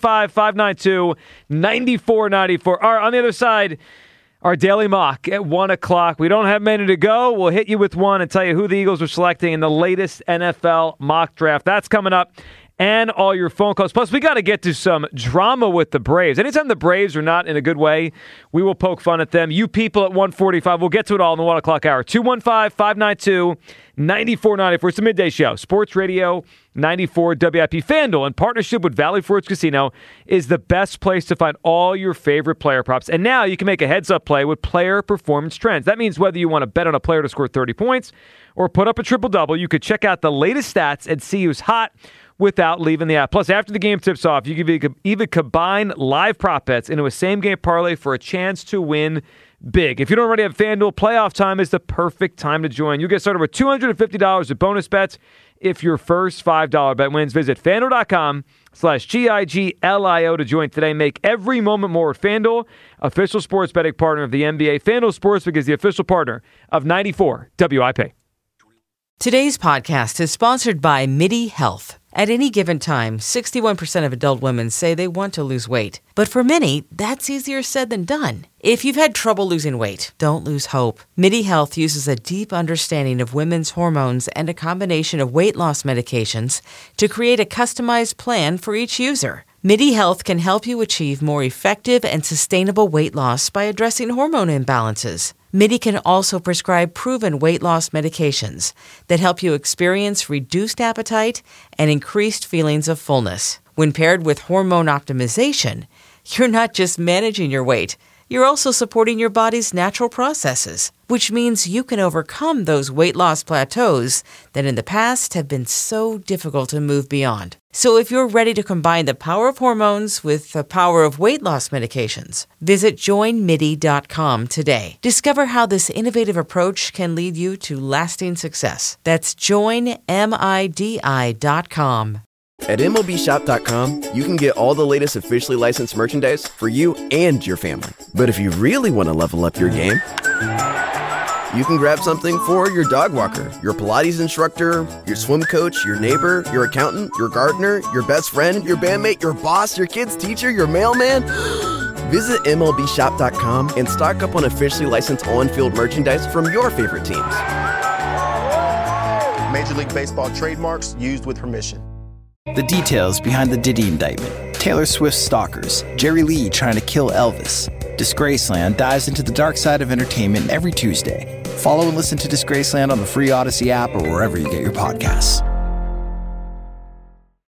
215-592-9494. All right, on the other side, our daily mock at 1 o'clock. We don't have many to go. We'll hit you with one and tell you who the Eagles are selecting in the latest NFL mock draft. That's coming up. And all your phone calls. Plus, we got to get to some drama with the Braves. Anytime the Braves are not in a good way, we will poke fun at them. You people at 1:45, we'll get to it all in the 1 o'clock hour. 215-592-9494. It's the midday show. Sports Radio 94 WIP. FanDuel, in partnership with Valley Forge Casino, is the best place to find all your favorite player props. And now you can make a heads-up play with player performance trends. That means whether you want to bet on a player to score 30 points or put up a triple-double, you could check out the latest stats and see who's hot without leaving the app. Plus, after the game tips off, you can even combine live prop bets into a same-game parlay for a chance to win big. If you don't already have FanDuel, playoff time is the perfect time to join. You get started with $250 of bonus bets if your first $5 bet wins. Visit FanDuel.com/GIGLIO to join today. Make every moment more with FanDuel, official sports betting partner of the NBA. FanDuel Sportsbook is the official partner of 94 WIP. Today's podcast is sponsored by MIDI Health. At any given time, 61% of adult women say they want to lose weight. But for many, that's easier said than done. If you've had trouble losing weight, don't lose hope. MIDI Health uses a deep understanding of women's hormones and a combination of weight loss medications to create a customized plan for each user. MIDI Health can help you achieve more effective and sustainable weight loss by addressing hormone imbalances. MIDI can also prescribe proven weight loss medications that help you experience reduced appetite and increased feelings of fullness. When paired with hormone optimization, you're not just managing your weight, you're also supporting your body's natural processes, which means you can overcome those weight loss plateaus that in the past have been so difficult to move beyond. So if you're ready to combine the power of hormones with the power of weight loss medications, visit joinmidi.com today. Discover how this innovative approach can lead you to lasting success. That's joinmidi.com. At MLBshop.com, you can get all the latest officially licensed merchandise for you and your family. But if you really want to level up your game, you can grab something for your dog walker, your Pilates instructor, your swim coach, your neighbor, your accountant, your gardener, your best friend, your bandmate, your boss, your kid's teacher, your mailman. Visit MLBshop.com and stock up on officially licensed on-field merchandise from your favorite teams. Major League Baseball trademarks used with permission. The details behind the Diddy indictment, Taylor Swift's stalkers, Jerry Lee trying to kill Elvis. Disgraceland dives into the dark side of entertainment every Tuesday. Follow and listen to Disgraceland on the free Odyssey app or wherever you get your podcasts.